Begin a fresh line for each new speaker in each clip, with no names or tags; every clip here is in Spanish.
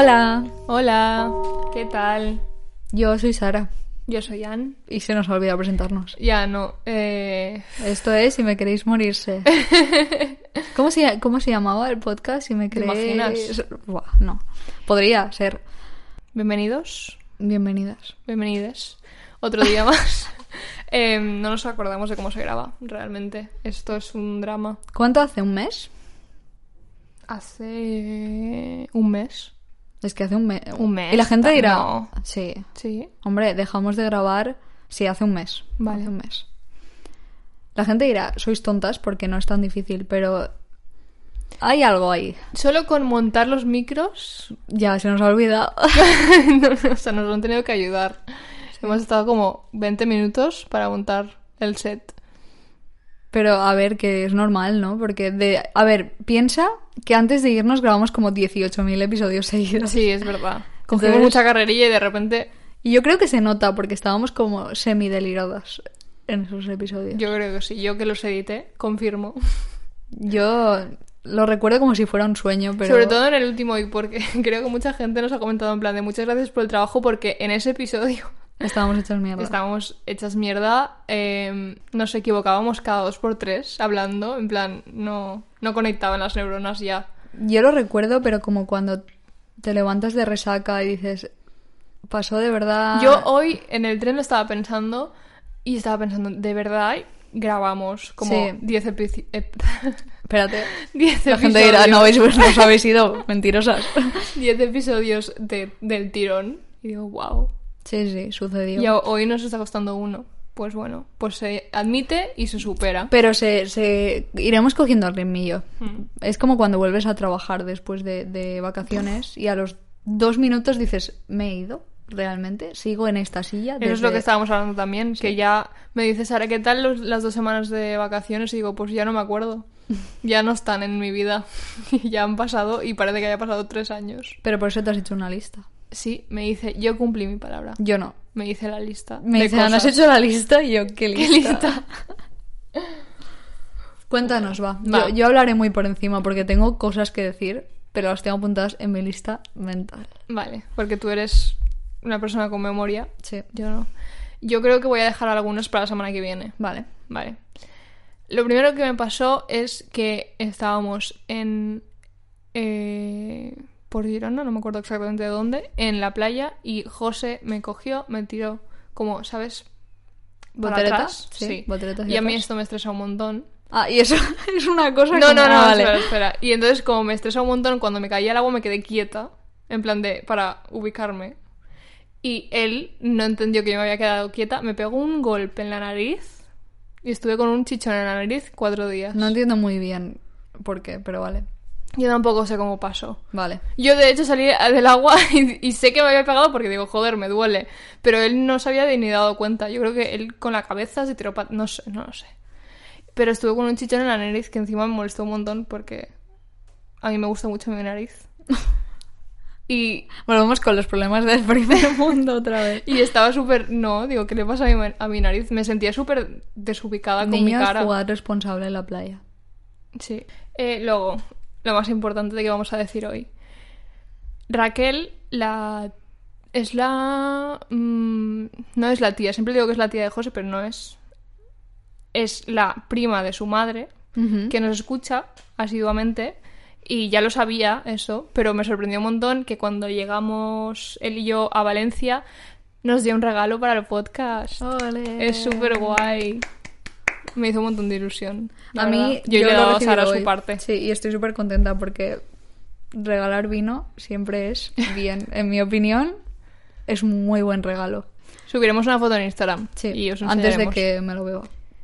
Hola.
Hola, ¿qué tal?
Yo soy Sara.
Yo soy Ann.
Y se nos ha olvidado presentarnos.
Ya, no.
Esto es Si me queréis morirse. ¿Cómo se llamaba el podcast? Si me
¿Te
queréis...
imaginas?
Buah, no. Podría ser.
Bienvenidos,
Bienvenidas.
bienvenides. Otro día más. No nos acordamos de cómo se graba, realmente. Esto es un drama.
¿Cuánto hace? ¿Un mes?
Hace un mes.
Es que hace un mes.
Un mes,
Y la gente dirá...
no.
Sí.
Sí.
Hombre, dejamos de grabar... Sí, hace un mes.
Vale.
Hace un mes. La gente dirá, sois tontas porque no es tan difícil, pero... Hay algo ahí.
Solo con montar los micros...
Ya, se nos ha olvidado.
O sea, nos han tenido que ayudar. Hemos estado como 20 minutos para montar el set.
Pero a ver, que es normal, ¿no? Porque a ver, piensa que antes de irnos grabamos como 18.000 episodios seguidos.
Sí, es verdad. Cogimos
Entonces-
mucha carrerilla y de repente...
Y yo creo que se nota porque estábamos como semi-deliradas en esos episodios.
Yo creo que sí. Yo que los edité, confirmo.
Yo lo recuerdo como si fuera un sueño, pero...
Sobre todo en el último, y porque creo que mucha gente nos ha comentado en plan de muchas gracias por el trabajo, porque en ese episodio
Estábamos hechas mierda.
estábamos hechas mierda, nos equivocábamos cada 2x3 hablando, en plan, no conectaban las neuronas ya.
Yo lo recuerdo, pero como cuando te levantas de resaca y dices... Pasó de verdad...
Yo hoy en el tren lo estaba pensando, y estaba pensando, ¿de verdad grabamos como
Sí.
10 episodios?
Espérate.
10
La gente dirá, no os habéis ido mentirosas.
10 episodios del tirón. Y digo, wow.
Sí, sí, sucedió.
Y hoy nos está costando uno. Pues bueno, pues se admite y se supera.
Pero iremos cogiendo el ritmillo.
Hmm.
Es como cuando vuelves a trabajar después de vacaciones y a los 2 minutos dices, ¿me he ido? ¿Realmente? ¿Sigo en esta silla?
Eso es lo que estábamos hablando también, que ya me dices, Sara, ¿qué tal las 2 semanas de vacaciones? Y digo, pues ya no me acuerdo. Ya no están en mi vida. Ya han pasado y parece que haya pasado 3 años.
Pero por eso te has hecho una lista.
Sí, me dice, yo cumplí mi palabra.
Yo no.
Me hice la lista.
Me
de
dicen, ¿no has
cosas.
hecho la lista? Y yo, ¿qué lista?
¿Qué lista?
Cuéntanos, va.
Va.
Yo hablaré muy por encima porque tengo cosas que decir, pero las tengo apuntadas en mi lista mental.
Vale, porque tú eres una persona con memoria.
Sí.
Yo no. Yo creo que voy a dejar algunos para la semana que viene.
Vale.
Vale. Lo primero que me pasó es que estábamos en... por Girona, no me acuerdo exactamente de dónde, en la playa, y José me cogió, me tiró como, ¿sabes? Para
¿Voltereta?
atrás.
Sí, voltereta hacia
Y a mí
atrás.
esto me estresa un montón.
Ah, y eso es una cosa
No,
como-
no, no,
Ah, vale.
espera. Y entonces, como me estresa un montón, cuando me caía al agua me quedé quieta, en plan de, para ubicarme. Y él no entendió que yo me había quedado quieta, me pegó un golpe en la nariz y estuve con un chichón en la nariz 4 días.
No entiendo muy bien por qué, pero vale.
Yo tampoco sé cómo pasó.
Vale.
Yo, de hecho, salí del agua y sé que me había pegado porque digo, joder, me duele. Pero él no se había ni dado cuenta. Yo creo que él con la cabeza se tiró para... No sé, no lo sé. Pero estuve con un chichón en la nariz que encima me molestó un montón porque a mí me gusta mucho mi nariz. Y
Volvemos con los problemas del primer mundo otra vez.
estaba súper... No, digo, ¿qué le pasa a mi nariz? Me sentía súper desubicada con mi
Niños,
cara.
jugad responsable en la playa.
Sí. Luego, lo más importante de que vamos a decir hoy. Raquel, no es la tía. Siempre digo que es la tía de José, pero no es. Es la prima de su madre,
Ujú.
que nos escucha asiduamente. Y ya lo sabía eso, pero me sorprendió un montón que cuando llegamos él y yo a Valencia nos dio un regalo para el podcast.
Ole.
Es súper guay. Me hizo un montón de ilusión. la
A mí,
verdad. Yo le he
lo
dado a
recibí
Sara
hoy.
su parte.
Sí, y estoy súper contenta porque regalar vino siempre es bien. En mi opinión, es un muy buen regalo.
Subiremos una foto en Instagram.
Sí,
Y os
antes de
enseñaremos.
que me lo beba.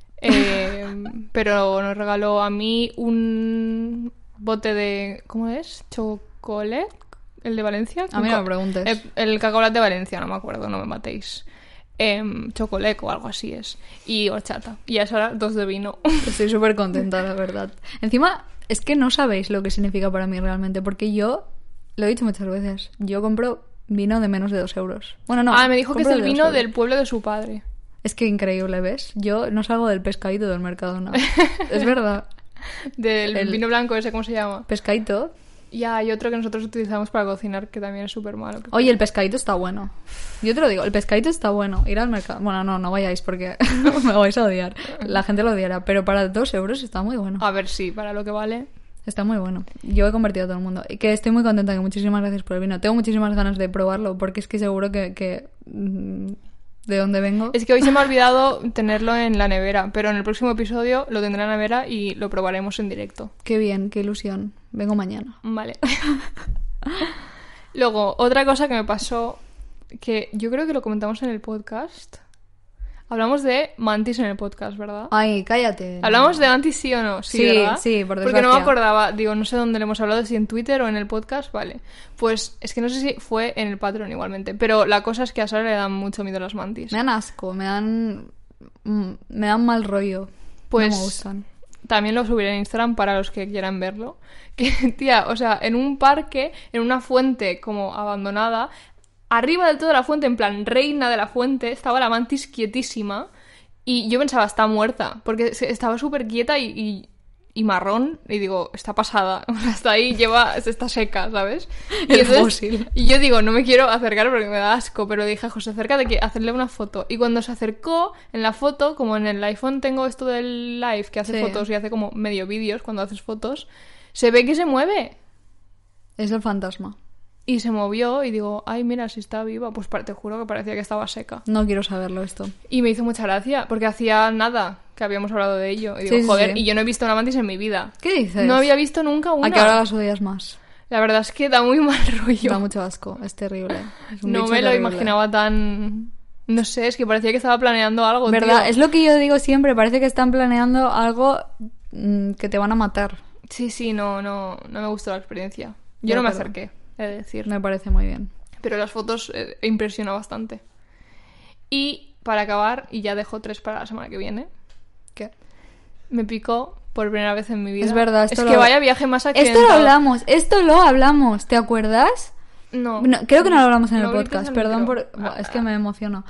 Pero nos regaló a mí un bote de... ¿Cómo es? ¿Chocolate? ¿El de Valencia?
A mí no me preguntes.
El cacaolat de Valencia, no me acuerdo, no me matéis. Chocolate o algo así es. Y horchata. Y a Sara 2 de vino.
Estoy súper contenta, la verdad. Encima, es que no sabéis lo que significa para mí realmente, porque yo, lo he dicho muchas veces, yo compro vino de menos de 2 euros. Bueno, no.
Me dijo que es
compro
el
de 2
vino
euros.
del pueblo de su padre.
Es que increíble, ¿ves? Yo no salgo del pescadito del Mercadona. Es verdad.
Del
El-
vino blanco ese, ¿cómo se llama?
Pescadito.
Y hay otro que nosotros utilizamos para cocinar que también es súper malo.
Oye, el pescadito está bueno. Yo te lo digo, el pescadito está bueno. Ir al mercado... Bueno, no vayáis porque me vais a odiar. La gente lo odiará, pero para 2 euros está muy bueno.
A ver, sí, para lo que vale.
Está muy bueno. Yo he convertido a todo el mundo. Y que estoy muy contenta, que muchísimas gracias por el vino. Tengo muchísimas ganas de probarlo porque es que seguro que de dónde vengo...
Es que hoy se me ha olvidado tenerlo en la nevera, pero en el próximo episodio lo tendré en la nevera y lo probaremos en directo.
Qué bien, qué ilusión. Vengo mañana.
Vale. Luego, otra cosa que me pasó, que yo creo que lo comentamos en el podcast. Hablamos de mantis en el podcast, ¿verdad?
Ay, cállate.
¿Hablamos de mantis sí o no?
Sí,
¿verdad?
sí, por
Porque
desgracia.
no me acordaba. Digo, no sé dónde le hemos hablado, si en Twitter o en el podcast. Vale. Pues es que no sé si fue en el Patreon igualmente. Pero la cosa es que a Sara le dan mucho miedo las mantis.
Me dan asco, me dan mal rollo.
Pues
no me gustan.
También lo subiré en Instagram para los que quieran verlo. Que, tía, o sea, en un parque, en una fuente como abandonada, arriba del todo de la fuente, en plan reina de la fuente, estaba la mantis quietísima. Y yo pensaba, está muerta, porque estaba súper quieta y marrón. Y digo, está pasada. Hasta ahí está seca, ¿sabes? Y
El fósil.
Y yo digo, no me quiero acercar porque me da asco. Pero dije, José, acércate, que hacerle una foto. Y cuando se acercó, en la foto, como en el iPhone tengo esto del live, que hace
Sí.
fotos y hace como medio vídeos cuando haces fotos, se ve que se mueve.
Es el fantasma.
Y se movió y digo, ay, mira, si está viva. Pues te juro que parecía que estaba seca.
No quiero saberlo esto.
Y me hizo mucha gracia, porque hacía nada que habíamos hablado de ello. Y digo,
Sí, sí,
joder,
sí.
y yo no he visto una mantis en mi vida.
¿Qué dices?
No había visto nunca una.
A que ahora las odias más.
La verdad es que da muy mal rollo.
Da mucho asco, es terrible. Es un
No
bicho
me lo
terrible.
imaginaba tan... No sé, es que parecía que estaba planeando algo,
¿Verdad?
tío.
Es lo que yo digo siempre, parece que están planeando algo que te van a matar.
Sí, no me gustó la experiencia. Yo
De
no me
acuerdo.
acerqué, he de decir.
Me parece muy bien.
Pero las fotos impresionó bastante. Y para acabar, y ya dejo 3 para la semana que viene,
¿Qué?
me picó por primera vez en mi vida.
Es verdad, esto
Es
lo-
que vaya viaje más accidentado.
Esto lo hablamos, ¿te acuerdas?
No.
No, creo que no lo hablamos en el
No grites
podcast,
al
perdón
micro.
por... Buah, es que me emociono.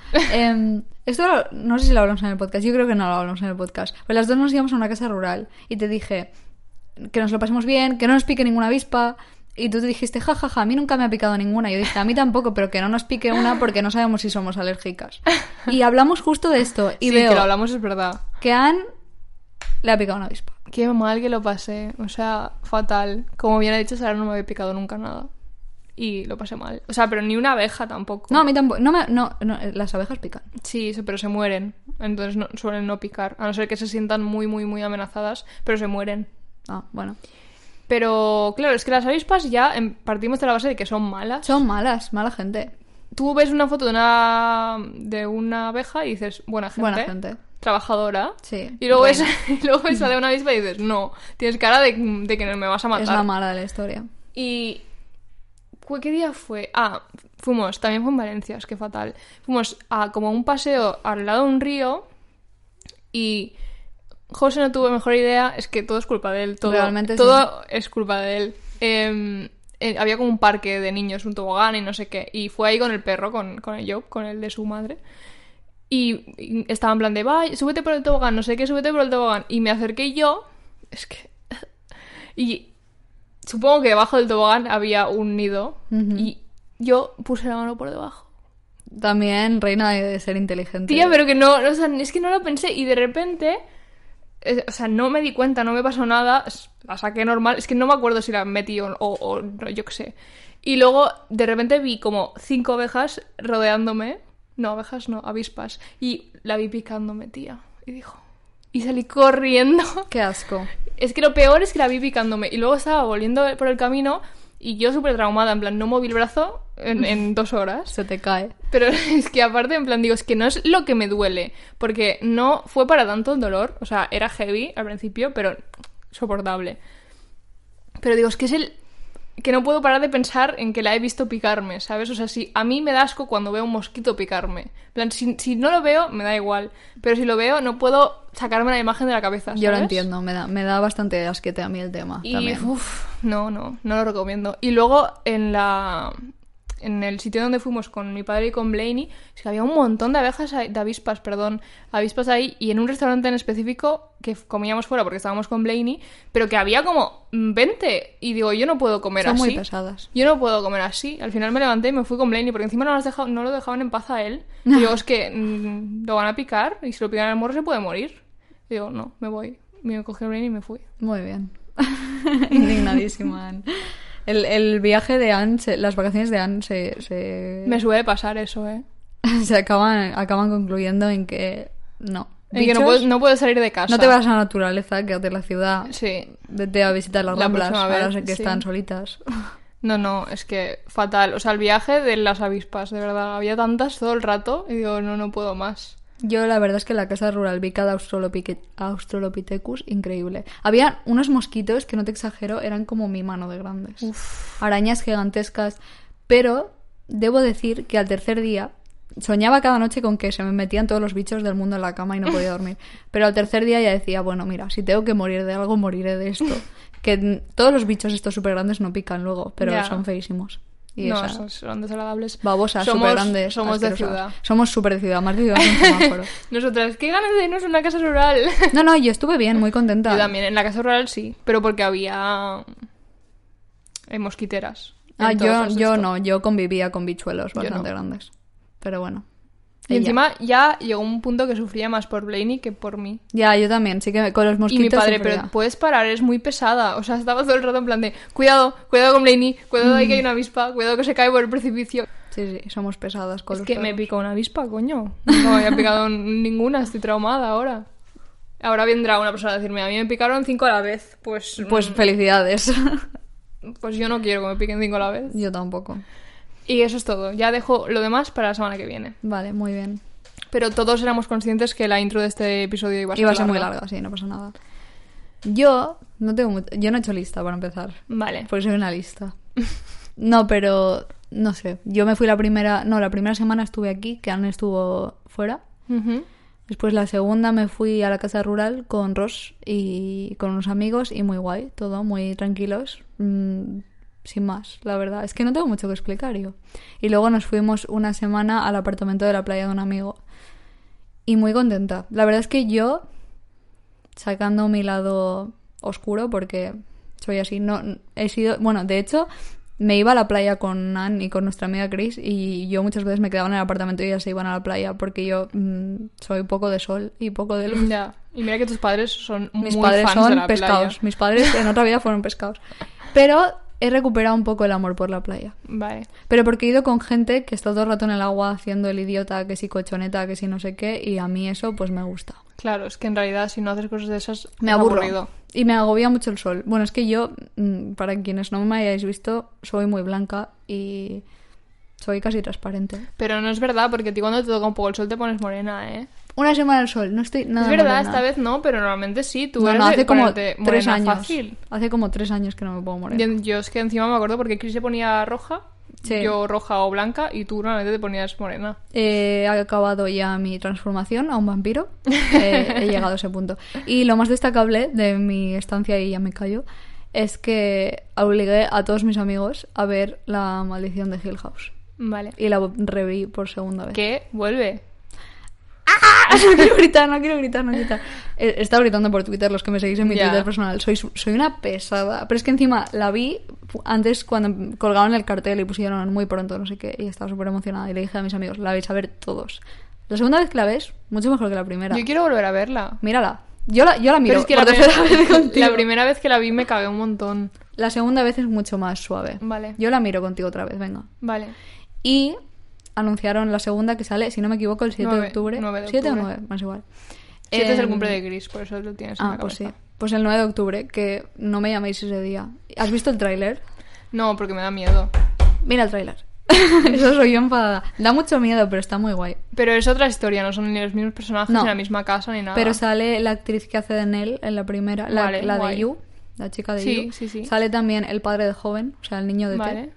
No sé si lo hablamos en el podcast, yo creo que no lo hablamos en el podcast. Pues las dos nos íbamos a una casa rural y te dije que nos lo pasemos bien, que no nos pique ninguna avispa. Y tú te dijiste, jajaja, a mí nunca me ha picado ninguna. Y yo dije, a mí tampoco, pero que no nos pique una porque no sabemos si somos alérgicas. Y hablamos justo de esto. Y
Sí,
veo
que lo hablamos, es verdad.
que a Anne le ha picado una avispa.
Qué mal que lo pasé. O sea, fatal. Como bien ha dicho, Sara no me había picado nunca nada. Y lo pasé mal. O sea, pero ni una abeja tampoco.
No, a mí tampoco. No, las abejas pican.
Sí, pero se mueren. Entonces suelen no picar. A no ser que se sientan muy, muy, muy amenazadas. Pero se mueren.
Ah, bueno.
Pero, claro, es que las avispas ya partimos de la base de que son malas.
Son malas, mala gente.
Tú ves una foto de una abeja y dices, buena gente.
Buena gente.
Trabajadora.
Sí.
Y luego,
Bueno.
luego ves a de una avispa y dices, no, tienes cara de que me vas a matar.
Es la mala de la historia.
Y... ¿qué día fue? También fue en Valencia, es que fatal. Fuimos a como un paseo al lado de un río y José no tuvo mejor idea, es que todo es culpa de él, todo.
Realmente
todo es culpa de él. Había como un parque de niños, un tobogán y no sé qué, y fue ahí con el perro, con el Job, con el de su madre. Y estaba en plan de, va, súbete por el tobogán, no sé qué, súbete por el tobogán. Y me acerqué yo, es que... y supongo que debajo del tobogán había un nido.
Ujú.
Y yo puse la mano por debajo.
También reina de ser inteligente.
Tía, pero que no, o sea, es que no lo pensé. Y de repente, o sea, no me di cuenta, no me pasó nada. La saqué normal. Es que no me acuerdo si la metí o no, yo qué sé. Y luego, de repente vi como 5 abejas rodeándome. No, abejas no, avispas. Y la vi picándome, tía. Y dijo... Y salí corriendo.
Qué asco.
Es que lo peor es que la vi picándome. Y luego estaba volviendo por el camino y yo súper traumada. En plan, no moví el brazo en 2 horas.
Se te cae.
Pero es que aparte, en plan, digo, es que no es lo que me duele. Porque no fue para tanto el dolor. O sea, era heavy al principio, pero soportable. Pero digo, es que es el... que no puedo parar de pensar en que la he visto picarme, ¿sabes? O sea, si a mí me da asco cuando veo un mosquito picarme. En plan, si no lo veo, me da igual. Pero si lo veo, no puedo sacarme la imagen de la cabeza, ¿sabes?
Yo lo entiendo, me da bastante asquete a mí el tema.
Y,
también.
uff, no lo recomiendo. Y luego en la en el sitio donde fuimos con mi padre y con Blaney, es que había un montón de avispas ahí, y en un restaurante en específico que comíamos fuera porque estábamos con Blaney, pero que había como 20, y digo, yo no puedo comer
Son
así.
muy pesadas.
Yo no puedo comer así. Al final me levanté y me fui con Blaney, porque encima no lo dejaban en paz a él. Y digo, es que lo van a picar, y si lo pican en el morro se puede morir. Y digo, no, me voy. Me cogí a Blaney y me fui.
Muy bien. Indignadísima, Anne. El viaje de Anne, las vacaciones de Anne
Me suele pasar eso,
se acaban concluyendo en que no.
En que no puedo salir de casa.
No te vas a la naturaleza, quédate en la ciudad.
Sí.
Vete a visitar las
La
Ramblas,
próxima vez,
ahora sé que
sí.
están solitas.
No, es que fatal. O sea, el viaje de las avispas, de verdad. Había tantas todo el rato y digo, no puedo más.
Yo la verdad es que la casa rural vi cada Australopithecus increíble. Había unos mosquitos que no te exagero, eran como mi mano de grandes.
Uf.
Arañas gigantescas. Pero debo decir que al tercer día soñaba cada noche con que se me metían todos los bichos del mundo en la cama y no podía dormir. Pero al tercer día ya decía, bueno, mira, si tengo que morir de algo, moriré de esto. Que todos los bichos estos súper grandes no pican luego, pero
Ya.
son feísimos. Y
No,
esas
son desagradables.
babosas súper grandes.
Somos de
asquerosas.
ciudad.
Somos súper de ciudad, más de ciudad que un semáforo.
Nosotras, qué ganas de irnos a una casa rural.
No, yo estuve bien, muy contenta.
Yo también, en la casa rural sí, pero porque había mosquiteras.
Ah,
En todos los
yo
estos.
no, yo convivía con bichuelos
Yo
bastante
no.
grandes. Pero bueno.
Y
Ella.
encima ya llegó un punto que sufría más por Blaney que por mí.
Ya, yo también, sí que con los
Y
mosquitos
mi padre,
sufría.
pero puedes parar, es muy pesada. O sea, estaba todo el rato en plan de, cuidado con Blaney, cuidado ahí que hay una avispa, cuidado que se cae por el precipicio.
Sí, somos pesadas con
Es
los
que me
perros.
picó una avispa, coño. No me había picado ninguna, estoy traumada ahora. Ahora vendrá una persona a decirme, a mí me picaron 5 a la vez. Pues
Felicidades.
pues yo no quiero que me piquen 5 a la vez.
Yo tampoco.
Y eso es todo. Ya dejo lo demás para la semana que viene.
Vale, muy bien.
Pero todos éramos conscientes que la intro de este episodio iba a ser
Iba a ser muy
larga.
larga, sí, no pasa nada. Yo no he hecho lista para empezar.
Vale.
Porque soy una lista. No, pero no sé. Yo me fui la primera semana estuve aquí, que Anne estuvo fuera.
Ujú.
Después la segunda me fui a la casa rural con Ross y con unos amigos y muy guay, todo muy tranquilos, sin más, la verdad. Es que no tengo mucho que explicar yo. Y luego nos fuimos una semana al apartamento de la playa de un amigo y muy contenta. La verdad es que yo, sacando mi lado oscuro, porque soy así, no he sido... Bueno, de hecho... Me iba a la playa con Anne y con nuestra amiga Chris y yo muchas veces me quedaba en el apartamento y ellas se iban a la playa porque yo soy poco de sol y poco de luz.
Ya. Y mira que tus padres son
Mis
muy
padres
fans de
son
la
pescados.
playa.
Mis padres en otra vida fueron pescados. Pero he recuperado un poco el amor por la playa.
Vale.
Pero porque he ido con gente que está todo el rato en el agua haciendo el idiota, que si colchoneta, que si no sé qué, y a mí eso pues me gusta.
Claro, es que en realidad si no haces cosas de esas
Me
es
aburro.
aburrido.
Y me agobia mucho el sol. Bueno, es que yo, para quienes no me hayáis visto, soy muy blanca y soy casi transparente.
Pero no es verdad, porque a ti cuando te toca un poco el sol te pones morena, ¿eh?
Una semana al sol, no estoy nada
es verdad,
morena.
esta vez no, pero normalmente sí. Tú
No,
eres
no,
de
hace como
ponerte
3
morena
años.
fácil.
Hace como 3 años que no me pongo morena.
Yo es que encima me acuerdo porque Chris se ponía roja,
Sí.
yo roja o blanca, y tú normalmente te ponías morena.
He acabado ya mi transformación a un vampiro. He llegado a ese punto. Y lo más destacable de mi estancia, y ya me callo, es que obligué a todos mis amigos a ver La Maldición de Hill House.
Vale.
Y la reví por segunda vez.
¿Qué? Vuelve.
No quiero gritar, no quiero gritar. He estado gritando por Twitter, los que me seguís en mi
Ya.
Twitter personal. Soy una pesada. Pero es que encima la vi antes cuando colgaron el cartel y pusieron muy pronto, no sé qué, y estaba súper emocionada. Y le dije a mis amigos, la vais a ver todos. La segunda vez que la ves, mucho mejor que la primera.
Yo quiero volver a verla.
Mírala. Yo la miro
Pero es que
por tercera vez contigo.
la primera vez que la vi me cagué un montón.
La segunda vez es mucho más suave.
Vale.
Yo la miro contigo otra vez, venga.
Vale.
Y anunciaron la segunda que sale, si no me equivoco, el 7 de
9
octubre.
9 de
7 o
octubre.
9, más igual.
7 es el cumple de Chris, por eso lo tienes en la
Pues sí.
cabeza.
Pues el 9 de octubre, que no me llaméis ese día. ¿Has visto el tráiler?
No, porque me da miedo.
Mira el tráiler. Eso soy yo enfadada. Da mucho miedo, pero está muy guay.
Pero es otra historia, no son ni los mismos personajes,
No.
ni la misma casa, ni nada.
Pero sale la actriz que hace de Nell en la primera,
Vale,
la de
guay.
You, la chica de
Sí,
You.
sí, sí.
Sale también el padre de Joven, o sea, el niño de
Vale.
Ted.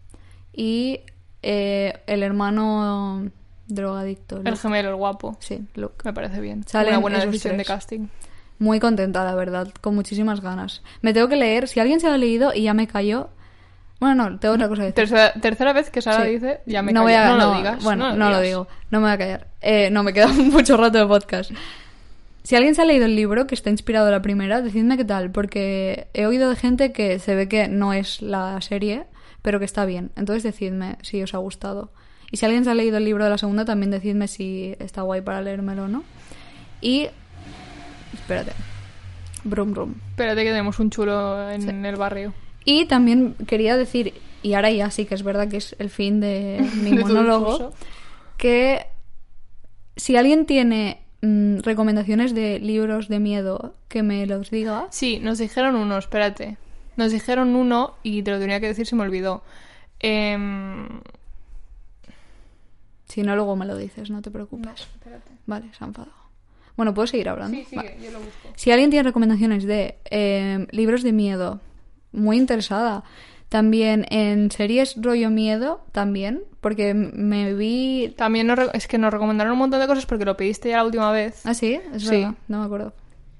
Y el hermano drogadicto.
El
Luke.
gemelo, el guapo.
Sí, Luke.
Me parece bien.
Salen
Una buena
esos
decisión de
3.
casting.
Muy contenta, la verdad, con muchísimas ganas. Me tengo que leer, si alguien se lo ha leído y ya me cayó, Bueno, no, tengo otra cosa que decir.
Tercera vez que Sara
Sí.
dice, ya me
No
callo.
voy a,
no
no,
lo digas.
Bueno,
no
no lo
digas.
digo. No me voy a callar. No, me queda mucho rato de podcast. Si alguien se ha leído el libro que está inspirado en la primera, decidme qué tal, porque he oído de gente que se ve que no es la serie, pero que está bien. Entonces decidme si os ha gustado. Y si alguien se ha leído el libro de la segunda, también decidme si está guay para leérmelo o no. Y... espérate. Brum, brum.
Espérate que tenemos un chulo en
Sí.
el barrio.
Y también quería decir, y ahora ya sí que es verdad que es el fin de mi
De tu
monólogo,
discurso.
que si alguien tiene recomendaciones de libros de miedo, que me los diga.
Sí, nos dijeron uno, espérate. Nos dijeron uno y te lo tenía que decir, se me olvidó.
Si no, luego me lo dices, no te preocupes. Vale, se ha enfadado. Bueno, ¿puedo seguir hablando?
Sí,
Vale.
yo lo busco.
Si alguien tiene recomendaciones de libros de miedo, muy interesada. También en series rollo miedo, también, porque me vi...
También es que nos recomendaron un montón de cosas porque lo pediste ya la última vez.
Ah, sí, es
Sí.
verdad, no me acuerdo.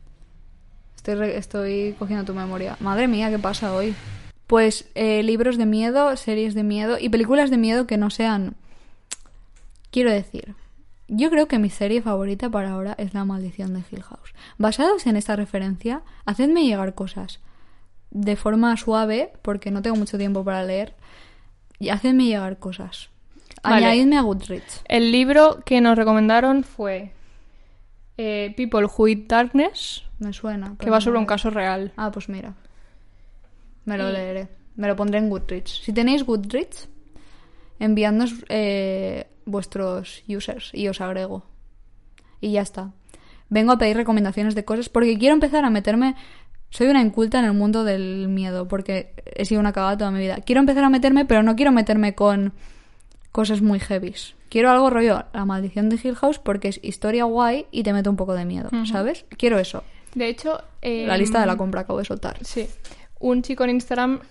Estoy cogiendo tu memoria. Madre mía, ¿qué pasa hoy? Pues libros de miedo, series de miedo y películas de miedo que no sean... Quiero decir, yo creo que mi serie favorita para ahora es La Maldición de Hill House. Basados en esta referencia, hacedme llegar cosas de forma suave, porque no tengo mucho tiempo para leer, y hacedme llegar cosas.
Vale.
Añadidme a Goodreads.
El libro que nos recomendaron fue People Who Eat Darkness,
Me suena.
que
pero
va
no
sobre
lo
un
leo.
caso real.
Ah, pues mira. Me lo
Y-
leeré. Me lo pondré en Goodreads. Si tenéis Goodreads, enviadnos vuestros users y os agrego. Y ya está. Vengo a pedir recomendaciones de cosas porque quiero empezar a meterme... Soy una inculta en el mundo del miedo porque he sido una cagada toda mi vida. Quiero empezar a meterme, pero no quiero meterme con cosas muy heavies. Quiero algo rollo La Maldición de Hill House porque es historia guay y te mete un poco de miedo,
Ujú.
¿sabes? Quiero eso.
De hecho...
La lista de la compra acabo de soltar.
Sí. Un chico en Instagram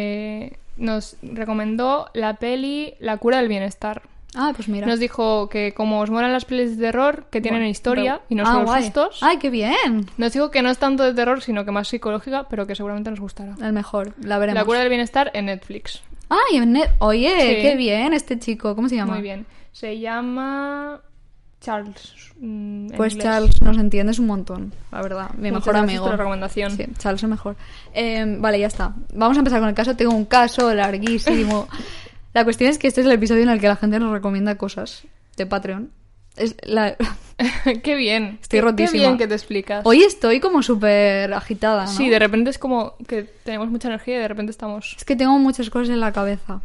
nos recomendó la peli La cura del bienestar.
Ah, pues mira.
Nos dijo que como os molan las pelis de terror, que tienen
Bueno,
historia
pero-
y no solo
guay.
sustos.
¡Ay, qué bien!
Nos dijo que no es tanto de terror, sino que más psicológica, pero que seguramente nos gustará.
El mejor, la veremos.
La cura del bienestar en Netflix.
¡Ay, oye,
Sí.
qué bien este chico! ¿Cómo se llama?
Muy bien. Se llama Charles. En
Pues
inglés.
Charles, nos entiendes un montón, la verdad. Mi
Muchas
mejor
gracias
amigo.
por la recomendación.
Sí, Charles es mejor. Vale, ya está. Vamos a empezar con el caso. Tengo un caso larguísimo. La cuestión es que este es el episodio en el que la gente nos recomienda cosas de Patreon. Es la...
Qué bien.
Estoy rotísima.
Qué bien que te explicas.
Hoy estoy como súper agitada, ¿no?
Sí, de repente es como que tenemos mucha energía y de repente estamos...
Es que tengo muchas cosas en la cabeza.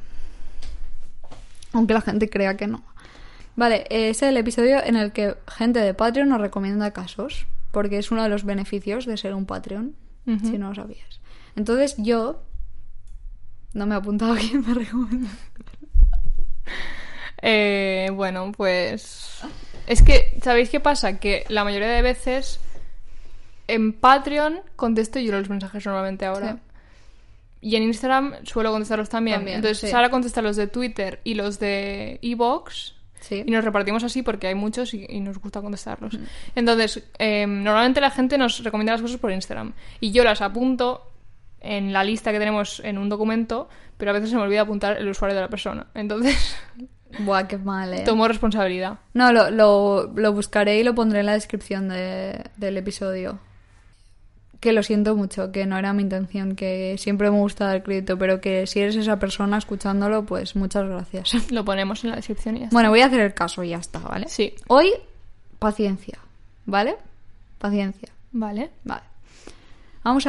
Aunque la gente crea que no. Vale, es el episodio en el que gente de Patreon nos recomienda casos. Porque es uno de los beneficios de ser un Patreon.
Ujú.
Si no lo sabías. Entonces yo... No me he apuntado a quién me recomienda.
Bueno, pues... Es que, ¿sabéis qué pasa? Que la mayoría de veces en Patreon contesto yo los mensajes normalmente ahora.
Sí.
Y en Instagram suelo contestarlos también.
También,
Entonces
sí.
Sara contesta los de Twitter y los de iVoox.
Sí.
Y nos repartimos así porque hay muchos y nos gusta contestarlos. Entonces, normalmente la gente nos recomienda las cosas por Instagram. Y yo las apunto en la lista que tenemos en un documento, pero a veces se me olvida apuntar el usuario de la persona. Entonces,
Buah, qué mal,
tomo responsabilidad.
No, lo buscaré y lo pondré en la descripción del episodio. Que lo siento mucho, que no era mi intención, que siempre me gusta dar crédito, pero que si eres esa persona escuchándolo, pues muchas gracias.
Lo ponemos en la descripción y ya está.
Bueno, voy a hacer el caso y ya está, ¿vale?
Sí.
Hoy, paciencia, ¿vale? Paciencia,
Vale.
vale. Vamos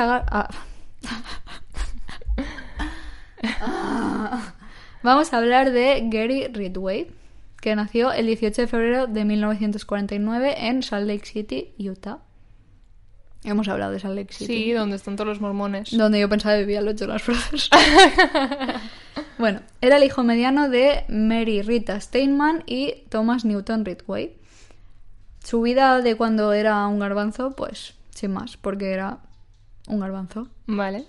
Vamos a hablar de Gary Ridgway, que nació el 18 de febrero de 1949 en Salt Lake City, Utah. Hemos hablado de Salt Lake City.
Sí, donde están todos los mormones.
Donde yo pensaba que vivían los Jonas Brothers. Bueno, era el hijo mediano de Mary Rita Steinman y Thomas Newton Ridgway. Su vida de cuando era un garbanzo, pues sin más, porque era un garbanzo.
Vale.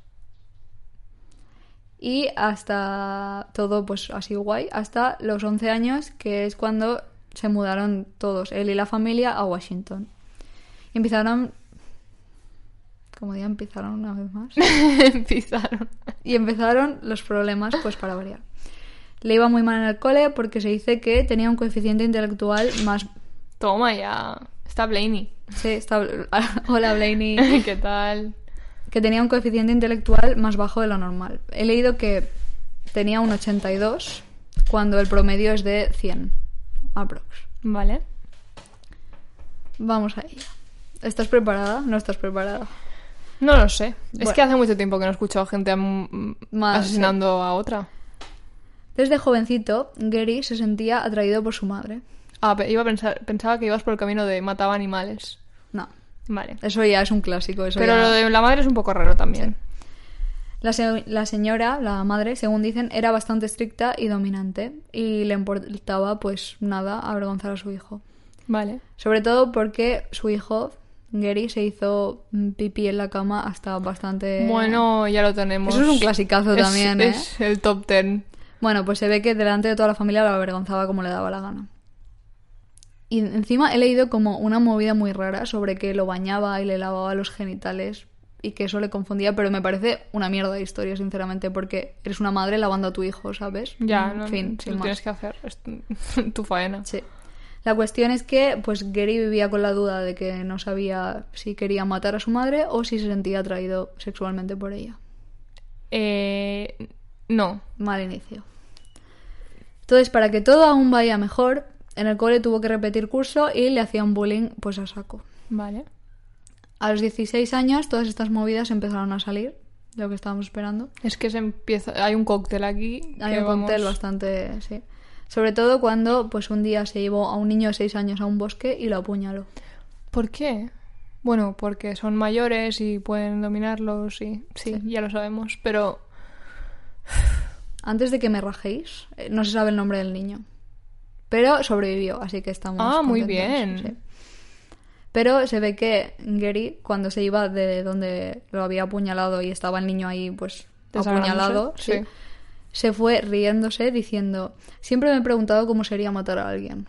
Y hasta todo, pues así guay, hasta los 11 años, que es cuando se mudaron todos, él y la familia, a Washington. Y empezaron Como ya empezaron una vez más.
Empezaron.
Y empezaron los problemas, pues para variar. Le iba muy mal en el cole porque se dice que tenía un coeficiente intelectual más...
Toma ya. Está Blaney.
Sí, hola Blaney.
¿Qué tal?
Que tenía un coeficiente intelectual más bajo de lo normal. He leído que tenía un 82 cuando el promedio es de 100. Aprox.
Vale.
Vamos a ello. ¿Estás preparada? ¿No estás preparada?
No lo sé. Es
Bueno.
que hace mucho tiempo que no he escuchado a gente
Más,
asesinando a otra.
Desde jovencito, Gary se sentía atraído por su madre.
Ah, pensaba que ibas por el camino de mataba animales.
No,
Vale.
eso ya es un clásico. Eso
Pero
ya...
lo de la madre es un poco raro también.
La señora, la madre, según dicen, era bastante estricta y dominante. Y le importaba, pues nada, avergonzar a su hijo.
Vale.
Sobre todo porque su hijo, Gary, se hizo pipí en la cama hasta bastante...
Bueno, ya lo tenemos.
Eso es un clasicazo también, ¿eh?
Es el top 10.
Bueno, pues se ve que delante de toda la familia lo avergonzaba como le daba la gana. Y encima he leído como una movida muy rara sobre que lo bañaba y le lavaba los genitales y que eso le confundía, pero me parece una mierda de historia, sinceramente, porque eres una madre lavando a tu hijo, ¿sabes?
Ya,
En
no,
fin,
lo
sin más.
tienes que hacer. Es tu faena.
Sí. La cuestión es que pues Gary vivía con la duda de que no sabía si quería matar a su madre o si se sentía atraído sexualmente por ella.
No.
Mal inicio. Entonces, para que todo aún vaya mejor, en el cole tuvo que repetir curso y le hacían bullying pues a saco.
Vale.
A los 16 años todas estas movidas empezaron a salir, lo que estábamos esperando.
Es que se empieza... Hay un cóctel aquí.
Hay
que
un cóctel
vamos-
bastante, sí. Sobre todo cuando pues un día se llevó a un niño de 6 años a un bosque y lo apuñaló.
¿Por qué? Bueno, porque son mayores y pueden dominarlos y... Sí, ya lo sabemos. Pero...
Antes de que me rajéis, no se sabe el nombre del niño. Pero sobrevivió, así que estamos
Ah, muy
contentos,
bien.
sí. Pero se ve que Gary, cuando se iba de donde lo había apuñalado y estaba el niño ahí, pues,
Desangrándose,
apuñalado,
sí.
sí, se fue riéndose diciendo: siempre me he preguntado cómo sería matar a alguien.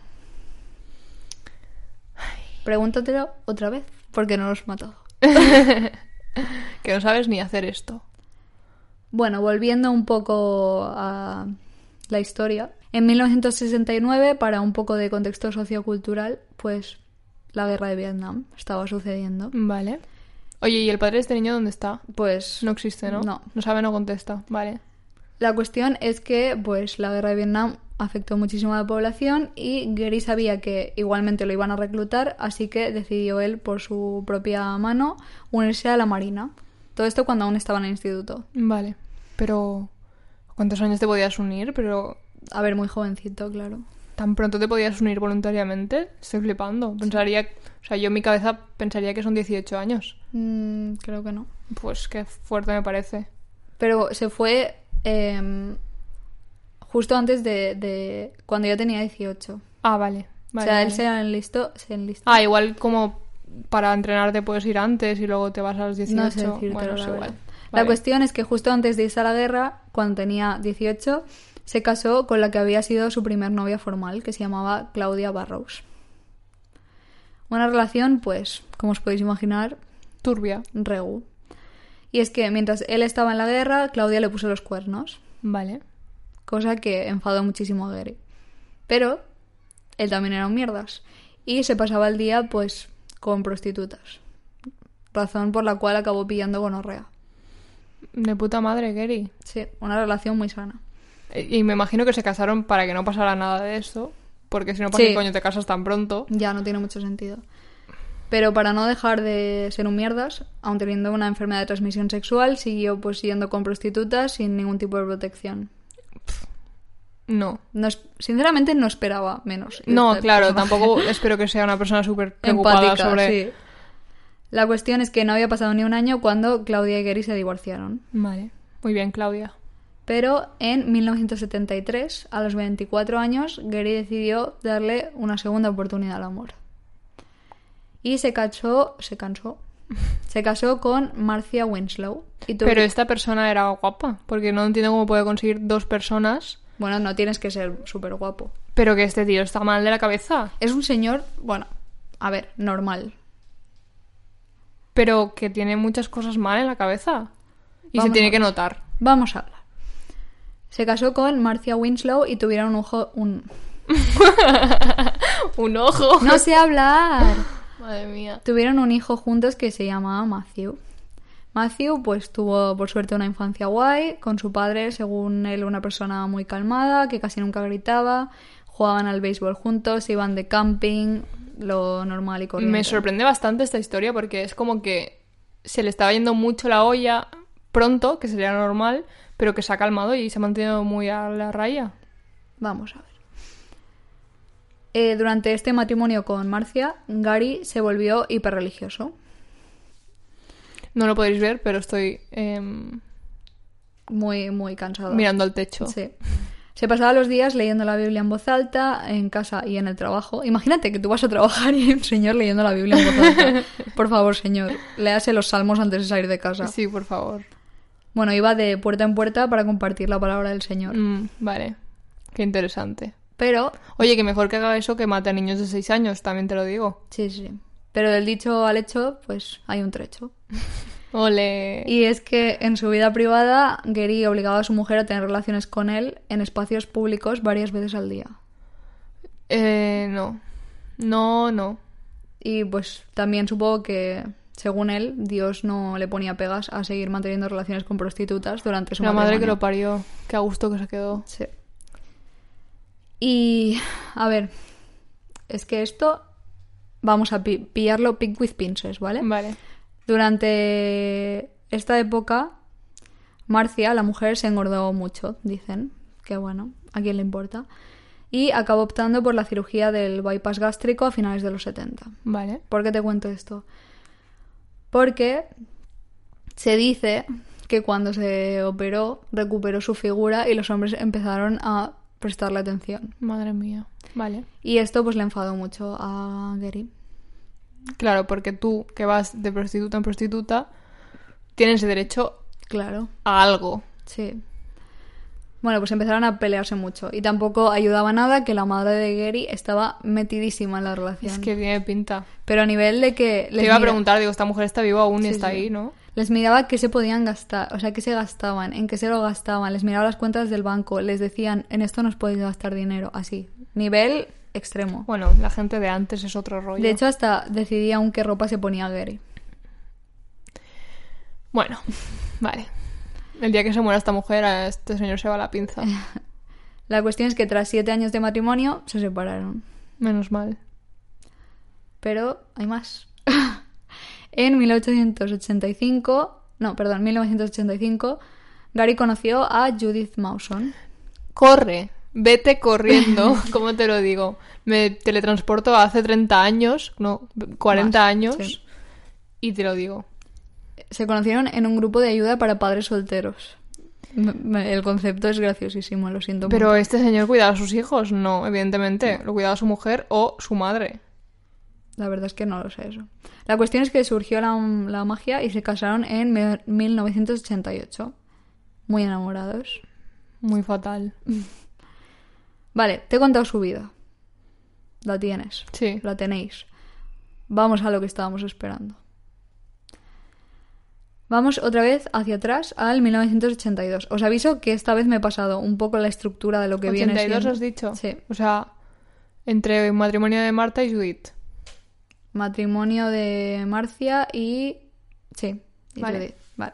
Pregúntatelo otra vez, porque no lo has matado.
Que no sabes ni hacer esto.
Bueno, volviendo un poco a la historia. En 1969, para un poco de contexto sociocultural, pues la guerra de Vietnam estaba sucediendo.
Vale. Oye, ¿y el padre de este niño dónde está?
Pues
No existe, ¿no?
No.
No sabe, no contesta. Vale.
la cuestión es que pues la guerra de Vietnam afectó muchísimo a la población y Gary sabía que igualmente lo iban a reclutar, así que decidió él por su propia mano unirse a la Marina. Todo esto cuando aún estaba en el instituto.
Vale. Pero... ¿Cuántos años te podías unir? Pero...
A ver, muy jovencito, claro.
¿Tan pronto te podías unir voluntariamente? Estoy flipando. Pensaría... O sea, yo en mi cabeza pensaría que son 18 años.
Creo que no.
Pues qué fuerte me parece.
Pero se fue justo antes de cuando ya tenía 18.
Ah, vale.
O
Vale,
sea, él
vale.
se enlistó.
Ah, igual como para entrenarte puedes ir antes y luego te vas a los 18.
No sé decírtelo,
Bueno,
la
es
verdad.
igual.
La
Vale.
cuestión es que justo antes de irse a la guerra, cuando tenía 18, se casó con la que había sido su primer novia formal, que se llamaba Claudia Barrows. Una relación, pues, como os podéis imaginar,
Turbia.
regu. Y es que mientras él estaba en la guerra, Claudia le puso los cuernos,
Vale.
cosa que enfadó muchísimo a Gary. Pero él también era un mierdas y se pasaba el día, pues, con prostitutas. Razón por la cual acabó pillando gonorrea.
De puta madre, Gary.
Sí, una relación muy sana.
Y me imagino que se casaron para que no pasara nada de eso. Porque si no, ¿para
Sí.
qué coño te casas tan pronto?
Ya no tiene mucho sentido. Pero para no dejar de ser un mierdas, aun teniendo una enfermedad de transmisión sexual, siguió pues yendo con prostitutas sin ningún tipo de protección.
No.
Sinceramente no esperaba menos.
No,
Esta
claro,
persona.
tampoco espero que sea una persona súper preocupada
Empática,
sobre...
sí. La cuestión es que no había pasado ni un año cuando Claudia y Gary se divorciaron.
Vale. Muy bien, Claudia.
Pero en 1973, a los 24 años, Gary decidió darle una segunda oportunidad al amor. Y se casó con Marcia Winslow. Y
Pero esta persona era guapa. Porque no entiendo cómo puede conseguir dos personas.
Bueno, no tienes que ser súper guapo.
Pero que este tío está mal de la cabeza.
Es un señor, bueno, a ver, normal.
Pero que tiene muchas cosas mal en la cabeza. Y
Vamos
se tiene
a
que
ver.
notar.
Vamos a hablar. Se casó con Marcia Winslow y tuvieron un
Un ojo.
No sé hablar.
Madre mía.
Tuvieron un hijo juntos que se llamaba Matthew. Matthew pues tuvo por suerte una infancia guay, con su padre, según él, una persona muy calmada, que casi nunca gritaba, jugaban al béisbol juntos, se iban de camping, lo normal y corriente.
Me sorprende bastante esta historia porque es como que se le estaba yendo mucho la olla pronto, que sería normal, pero que se ha calmado y se ha mantenido muy a la raya.
Vamos a ver. Durante este matrimonio con Marcia, Gary se volvió hiperreligioso.
No lo podéis ver, pero estoy
Muy, muy cansado.
mirando al techo.
Sí. Se pasaba los días leyendo la Biblia en voz alta, en casa y en el trabajo. Imagínate que tú vas a trabajar y hay un señor leyendo la Biblia en voz alta. Por favor, señor, léase los salmos antes de salir de casa.
Sí, por favor.
Bueno, iba de puerta en puerta para compartir la palabra del Señor.
Vale. Qué interesante.
Pero,
Oye, que mejor que haga eso que mate a niños de 6 años, también te lo digo.
sí, sí. Pero del dicho al hecho, pues hay un trecho.
Ole.
Y es que en su vida privada, Gary obligaba a su mujer a tener relaciones con él en espacios públicos varias veces al día.
No. No.
Y pues también supongo que, según él, Dios no le ponía pegas a seguir manteniendo relaciones con prostitutas durante su
La madre
matrimonio.
que lo parió. Qué a gusto que se quedó.
Sí. Y, a ver, es que esto vamos a pillarlo pick with pinches, ¿vale?
Vale.
Durante esta época, Marcia, la mujer, se engordó mucho, dicen. Que bueno, ¿a quién le importa? Y acabó optando por la cirugía del bypass gástrico a finales de los 70.
Vale.
¿Por qué te cuento esto? Porque se dice que cuando se operó, recuperó su figura y los hombres empezaron a prestarle atención.
Madre mía. Vale.
Y esto pues le enfadó mucho a Gary.
Claro, porque tú, que vas de prostituta en prostituta, tienes derecho
Claro,
a algo.
sí. Bueno, pues empezaron a pelearse mucho. Y tampoco ayudaba nada que la madre de Gary estaba metidísima en la relación.
Es que tiene pinta.
Pero a nivel de que...
Te iba a preguntar, digo, esta mujer está viva aún y
Sí,
está
sí.
ahí, ¿no?
Les miraba qué se podían gastar, o sea, qué se gastaban, en qué se lo gastaban. Les miraba las cuentas del banco, les decían, en esto no os podéis gastar dinero, así. Nivel extremo.
Bueno, la gente de antes es otro rollo.
De hecho, hasta decidía aún qué ropa se ponía Gary.
Bueno, vale. El día que se muera esta mujer, a este señor se va la pinza.
La cuestión es que tras 7 años de matrimonio se separaron.
Menos mal.
Pero hay más. En 1985, Gary conoció a Judith Mawson.
Corre, vete corriendo, ¿cómo te lo digo? Me teletransporto a hace 30 años, no, 40
Más,
años,
sí.
y te lo digo.
Se conocieron en un grupo de ayuda para padres solteros. El concepto es graciosísimo, lo siento
Pero
mucho.
este señor cuidaba a sus hijos, no, evidentemente. Lo cuidaba su mujer o su madre.
La verdad es que no lo sé eso. La cuestión es que surgió la magia y se casaron en 1988. Muy enamorados.
Muy fatal.
Vale, te he contado su vida. La tienes.
Sí.
La tenéis. Vamos a lo que estábamos esperando. Vamos otra vez hacia atrás al 1982. Os aviso que esta vez me he pasado un poco la estructura de lo que viene
82
siendo.
has dicho.
Sí.
O sea, entre el matrimonio de Marta y Judith.
Matrimonio de Marcia y... Sí. Y
Vale.
Judith. Vale.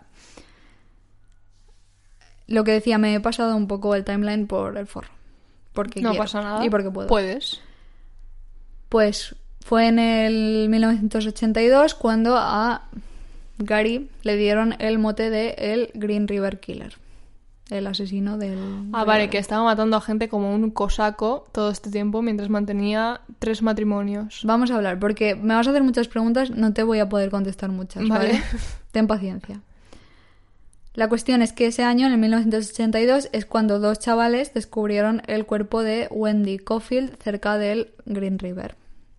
Lo que decía, me he pasado un poco el timeline por el forro. Porque
No
quiero.
pasa nada.
Y porque puedo.
Puedes.
Pues fue en el 1982 cuando a Gary le dieron el mote de el Green River Killer. El asesino del...
Ah, vale, que estaba matando a gente como un cosaco todo este tiempo mientras mantenía 3 matrimonios.
Vamos a hablar, porque me vas a hacer muchas preguntas, no te voy a poder contestar muchas, ¿vale?
Vale.
Ten paciencia. La cuestión es que ese año, en el 1982, es cuando 2 chavales descubrieron el cuerpo de Wendy Caulfield cerca del Green River.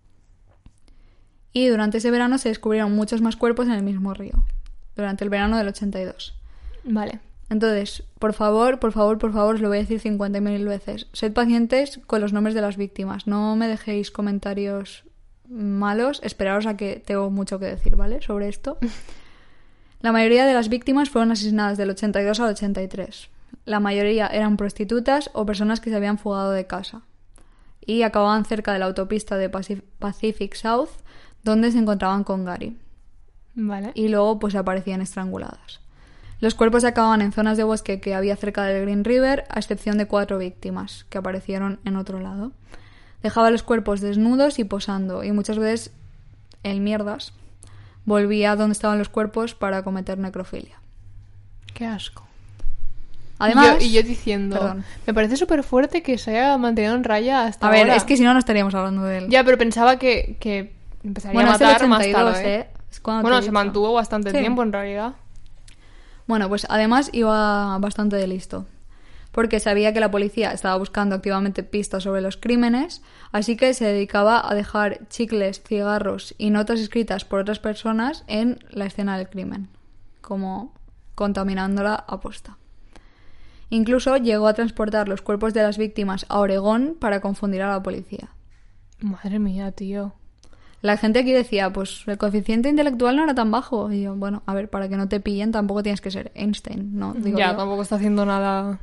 Y durante ese verano se descubrieron muchos más cuerpos en el mismo río. Durante el verano del 82.
Vale.
Entonces, por favor, os lo voy a decir 50.000 veces. Sed pacientes con los nombres de las víctimas. No me dejéis comentarios malos, esperaros a que tengo mucho que decir, ¿vale? Sobre esto. La mayoría de las víctimas fueron asesinadas del 82 al 83. La mayoría eran prostitutas o personas que se habían fugado de casa. Y acababan cerca de la autopista de Pacific South, donde se encontraban con Gary.
Vale.
Y luego pues aparecían estranguladas. Los cuerpos se acababan en zonas de bosque que había cerca del Green River, a excepción de 4 víctimas, que aparecieron en otro lado. Dejaba los cuerpos desnudos y posando, y muchas veces el mierdas volvía donde estaban los cuerpos para cometer necrofilia.
Qué asco.
Además...
Y yo diciendo...
Perdón.
Me parece súper fuerte que se haya mantenido en raya hasta
A ver,
ahora.
es que si no, no estaríamos hablando de él.
Ya, pero pensaba que empezaría
Bueno,
a
es el
matar más
82,
tarde.
Es cuando te
Bueno,
he
se
dicho.
mantuvo bastante
Sí.
tiempo en realidad.
Bueno, pues además iba bastante de listo, porque sabía que la policía estaba buscando activamente pistas sobre los crímenes, así que se dedicaba a dejar chicles, cigarros y notas escritas por otras personas en la escena del crimen, como contaminándola a posta. Incluso llegó a transportar los cuerpos de las víctimas a Oregón para confundir a la policía.
Madre mía, tío.
La gente aquí decía, pues el coeficiente intelectual no era tan bajo. Y yo, bueno, a ver, para que no te pillen tampoco tienes que ser Einstein, ¿no? Digo
Ya,
yo.
tampoco está haciendo nada...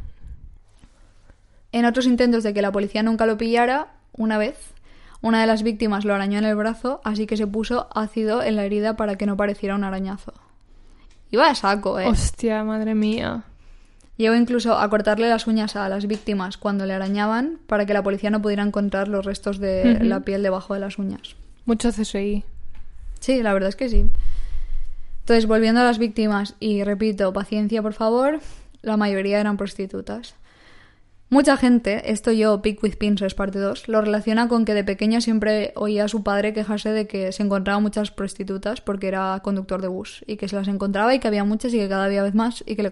En otros intentos de que la policía nunca lo pillara, una vez, una de las víctimas lo arañó en el brazo, así que se puso ácido en la herida para que no pareciera un arañazo. Iba a saco, ¿eh?
Hostia, madre mía.
Llegó incluso a cortarle las uñas a las víctimas cuando le arañaban para que la policía no pudiera encontrar los restos de la piel debajo de las uñas.
Mucho CSI.
Sí, la verdad es que sí. Entonces, volviendo a las víctimas, y repito, paciencia por favor, la mayoría eran prostitutas. Mucha gente, esto yo, Pick with Pincers parte 2, lo relaciona con que de pequeña siempre oía a su padre quejarse de que se encontraban muchas prostitutas porque era conductor de bus, y que se las encontraba y que había muchas y que cada vez más, y que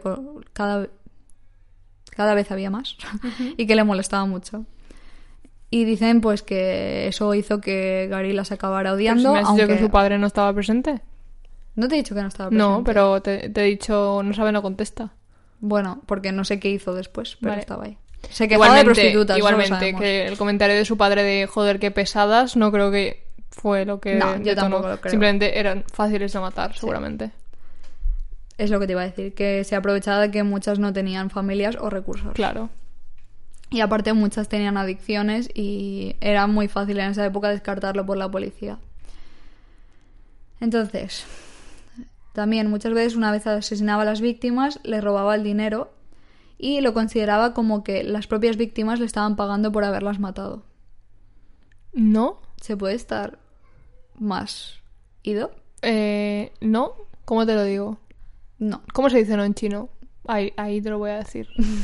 cada vez había más, y que le molestaba mucho. Y dicen pues que eso hizo que Gary las acabara
Pero
odiando,
si me has
aunque...
dicho que su padre no estaba presente.
No te he dicho que no estaba presente.
No, pero te he dicho, no sabe, no contesta.
Bueno, porque no sé qué hizo después, pero
Vale.
estaba ahí. Se quejaba de prostitutas, eso lo
igualmente
sabemos.
que el comentario de su padre de joder, qué pesadas, no creo que fue lo que
No, yo
detonó.
tampoco lo creo.
Simplemente eran fáciles de matar, seguramente.
Es lo que te iba a decir, que se aprovechaba de que muchas no tenían familias o recursos.
Claro.
Y aparte muchas tenían adicciones y era muy fácil en esa época descartarlo por la policía. Entonces, también muchas veces una vez asesinaba a las víctimas, les robaba el dinero y lo consideraba como que las propias víctimas le estaban pagando por haberlas matado.
¿No?
¿Se puede estar más ido?
¿No? ¿Cómo te lo digo?
No.
¿Cómo se dice no en chino? Ahí te lo voy a decir.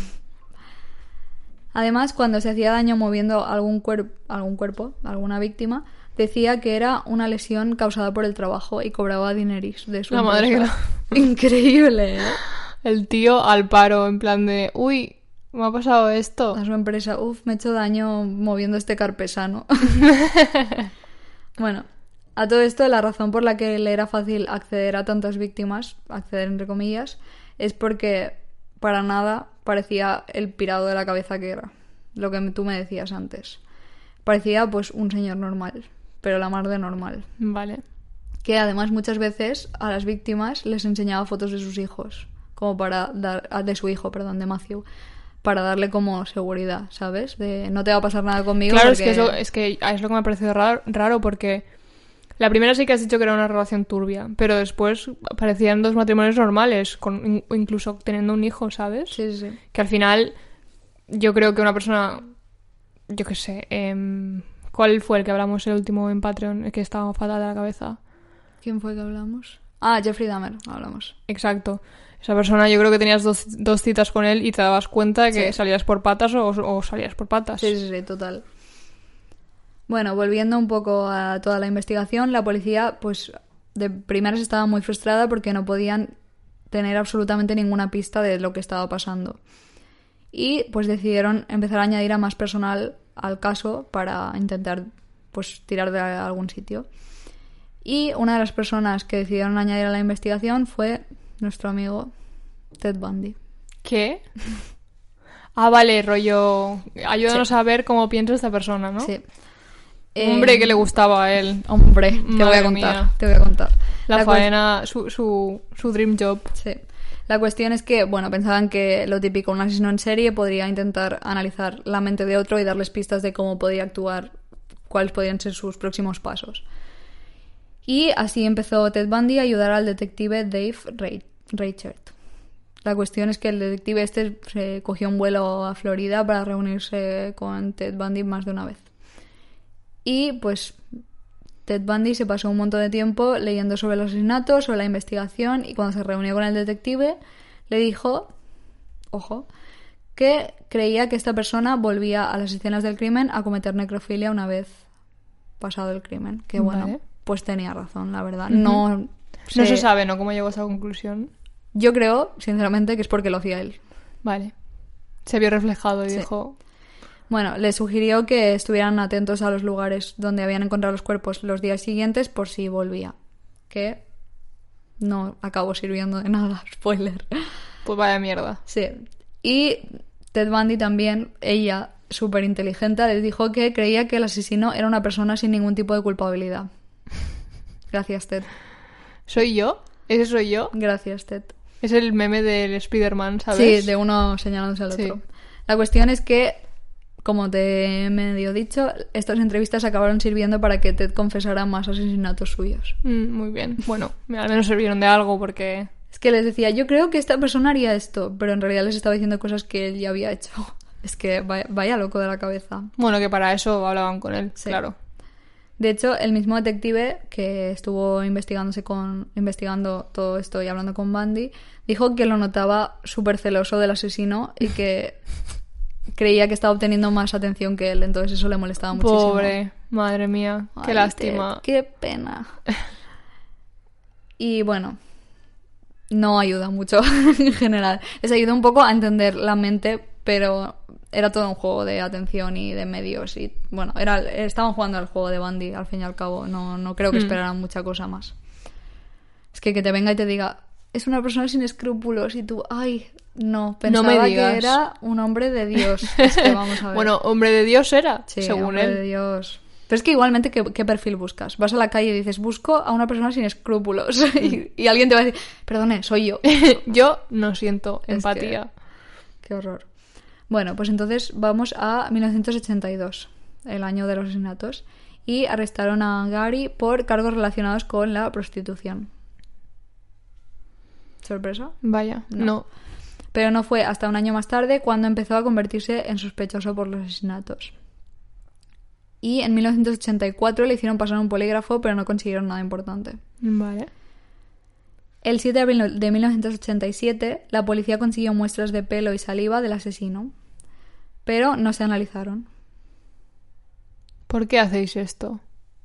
Además, cuando se hacía daño moviendo algún cuerpo, alguna víctima, decía que era una lesión causada por el trabajo y cobraba dineris de su
La madre
empresa.
que
Increíble, ¿eh?
El tío al paro, en plan de... Uy, me ha pasado esto.
A su empresa, me he hecho daño moviendo este carpesano. Bueno, a todo esto la razón por la que le era fácil acceder a tantas víctimas, acceder entre comillas, es porque para nada parecía el pirado de la cabeza que era. Lo que tú me decías antes. Parecía pues un señor normal, pero la mar de normal.
Vale.
Que además muchas veces a las víctimas les enseñaba fotos de sus hijos, como para dar, de su hijo, perdón, de Matthew, para darle como seguridad, ¿sabes? De no te va a pasar nada conmigo.
Claro,
porque...
es que es lo que me ha parecido raro porque la primera sí que has dicho que era una relación turbia, pero después parecían dos matrimonios normales, incluso teniendo un hijo, ¿sabes?
Sí, sí, sí.
Que al final yo creo que una persona, yo qué sé, ¿cuál fue el que hablamos el último en Patreon? El que estaba fatal de la cabeza.
¿Quién fue que hablamos? Ah, Jeffrey Dahmer, hablamos.
Exacto. Esa persona, yo creo que tenías dos citas con él y te dabas cuenta de que
Sí.
salías por patas o salías por patas.
Sí, sí, sí, total. Bueno, volviendo un poco a toda la investigación, la policía, pues, de primeras estaba muy frustrada porque no podían tener absolutamente ninguna pista de lo que estaba pasando. Y, pues, decidieron empezar a añadir a más personal al caso para intentar, pues, tirar de algún sitio. Y una de las personas que decidieron añadir a la investigación fue nuestro amigo Ted Bundy.
¿Qué? Ah, vale, rollo... Ayúdanos
Sí.
a ver cómo piensa esta persona, ¿no?
Sí.
Hombre, que le gustaba a él.
Hombre, te voy a
Madre
contar,
mía.
te voy a contar.
La
cues-
faena, su dream job.
Sí. La cuestión es que, bueno, pensaban que lo típico, un asesino en serie podría intentar analizar la mente de otro y darles pistas de cómo podría actuar, cuáles podrían ser sus próximos pasos. Y así empezó Ted Bundy a ayudar al detective Dave Reichert. La cuestión es que el detective este se cogió un vuelo a Florida para reunirse con Ted Bundy más de una vez. Y pues Ted Bundy se pasó un montón de tiempo leyendo sobre los asesinatos, sobre la investigación, y cuando se reunió con el detective le dijo, ojo, que creía que esta persona volvía a las escenas del crimen a cometer necrofilia una vez pasado el crimen. Que bueno,
Vale.
pues tenía razón, la verdad.
Ujú.
No
No se sabe, ¿no? Cómo llegó a esa conclusión.
Yo creo, sinceramente, que es porque lo hacía él.
Vale. Se vio reflejado y
Sí.
dijo...
Bueno, le sugirió que estuvieran atentos a los lugares donde habían encontrado los cuerpos los días siguientes por si volvía. Que no acabó sirviendo de nada, spoiler.
Pues vaya mierda.
Sí. Y Ted Bundy también, ella, súper inteligente, les dijo que creía que el asesino era una persona sin ningún tipo de culpabilidad. Gracias, Ted.
¿Soy yo? ¿Ese soy yo?
Gracias, Ted.
Es el meme del Spider-Man, ¿sabes?
Sí, de uno señalándose al
Sí.
otro. La cuestión es que, como te he medio dicho, estas entrevistas acabaron sirviendo para que Ted confesara más asesinatos suyos.
Muy bien. Bueno, al menos sirvieron de algo porque...
Es que les decía, yo creo que esta persona haría esto, pero en realidad les estaba diciendo cosas que él ya había hecho. Es que vaya loco de la cabeza.
Bueno, que para eso hablaban con él,
Sí.
claro.
De hecho, el mismo detective que estuvo investigando todo esto y hablando con Bundy, dijo que lo notaba súper celoso del asesino y que creía que estaba obteniendo más atención que él, entonces eso le molestaba muchísimo.
Pobre, madre mía, qué
Ay,
lástima.
Ted, qué pena. Y bueno, no ayuda mucho en general. Les ayuda un poco a entender la mente, pero era todo un juego de atención y de medios. Y bueno, estaban jugando al juego de Bundy, al fin y al cabo. No creo que esperaran mucha cosa más. Es que te venga y te diga, es una persona sin escrúpulos, y tú, ay, no, pensaba
me
que
digas.
era un hombre de Dios. Es que vamos a ver.
Bueno, hombre de Dios era,
Sí,
según
hombre
él.
de Dios. Pero es que igualmente, ¿qué perfil buscas? Vas a la calle y dices, busco a una persona sin escrúpulos. y alguien te va a decir, perdone, soy yo.
Yo no siento
Es
empatía.
Qué horror. Bueno, pues entonces vamos a 1982, el año de los asesinatos. Y arrestaron a Gary por cargos relacionados con la prostitución. ¿Sorpresa?
Vaya, no.
Pero no fue hasta un año más tarde cuando empezó a convertirse en sospechoso por los asesinatos. Y en 1984 le hicieron pasar un polígrafo, pero no consiguieron nada importante.
Vale.
El 7 de abril de 1987, la policía consiguió muestras de pelo y saliva del asesino, pero no se analizaron.
¿Por qué hacéis esto?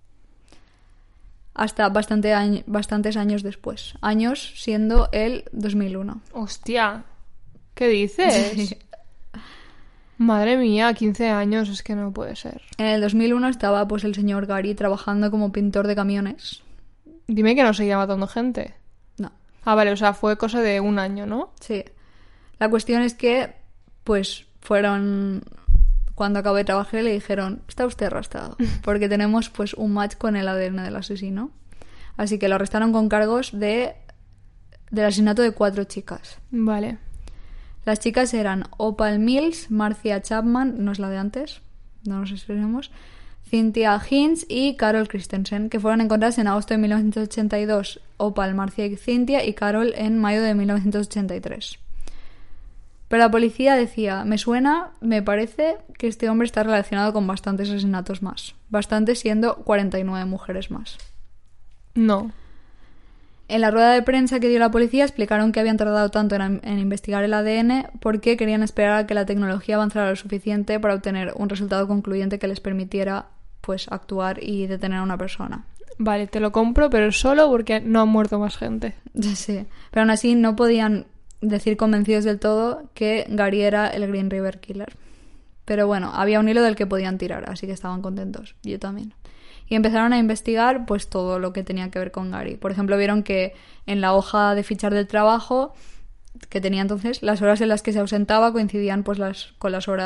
Hasta bastantes años después. Años siendo el 2001.
Hostia, ¿qué dices? Madre mía, 15 años, es que no puede ser.
En el 2001 estaba pues el señor Gary trabajando como pintor de camiones.
Dime que no seguía matando gente.
No,
Ah, vale, o sea, fue cosa de un año, ¿no?
sí. La cuestión es que, pues, cuando acabó de trabajar le dijeron, está usted arrestado, porque tenemos pues un match con el ADN del asesino. Así que lo arrestaron con cargos del asesinato de 4 chicas.
Vale.
Las chicas eran Opal Mills, Marcia Chapman, no es la de antes, no nos expresemos, Cynthia Hinds y Carol Christensen, que fueron encontradas en agosto de 1982. Opal, Marcia y Cynthia, y Carol en mayo de 1983. Pero la policía decía, me parece que este hombre está relacionado con bastantes asesinatos más. Bastantes siendo 49 mujeres más.
No.
En la rueda de prensa que dio la policía explicaron que habían tardado tanto en investigar el ADN porque querían esperar a que la tecnología avanzara lo suficiente para obtener un resultado concluyente que les permitiera pues actuar y detener a una persona.
Vale, te lo compro, pero solo porque no han muerto más gente.
Sí, pero aún así no podían decir convencidos del todo que Gary era el Green River Killer. Pero bueno, había un hilo del que podían tirar, así que estaban contentos. Yo también. Y empezaron a investigar pues todo lo que tenía que ver con Gary. Por ejemplo, vieron que en la hoja de fichar del trabajo que tenía entonces, las horas en las que se ausentaba coincidían pues con las horas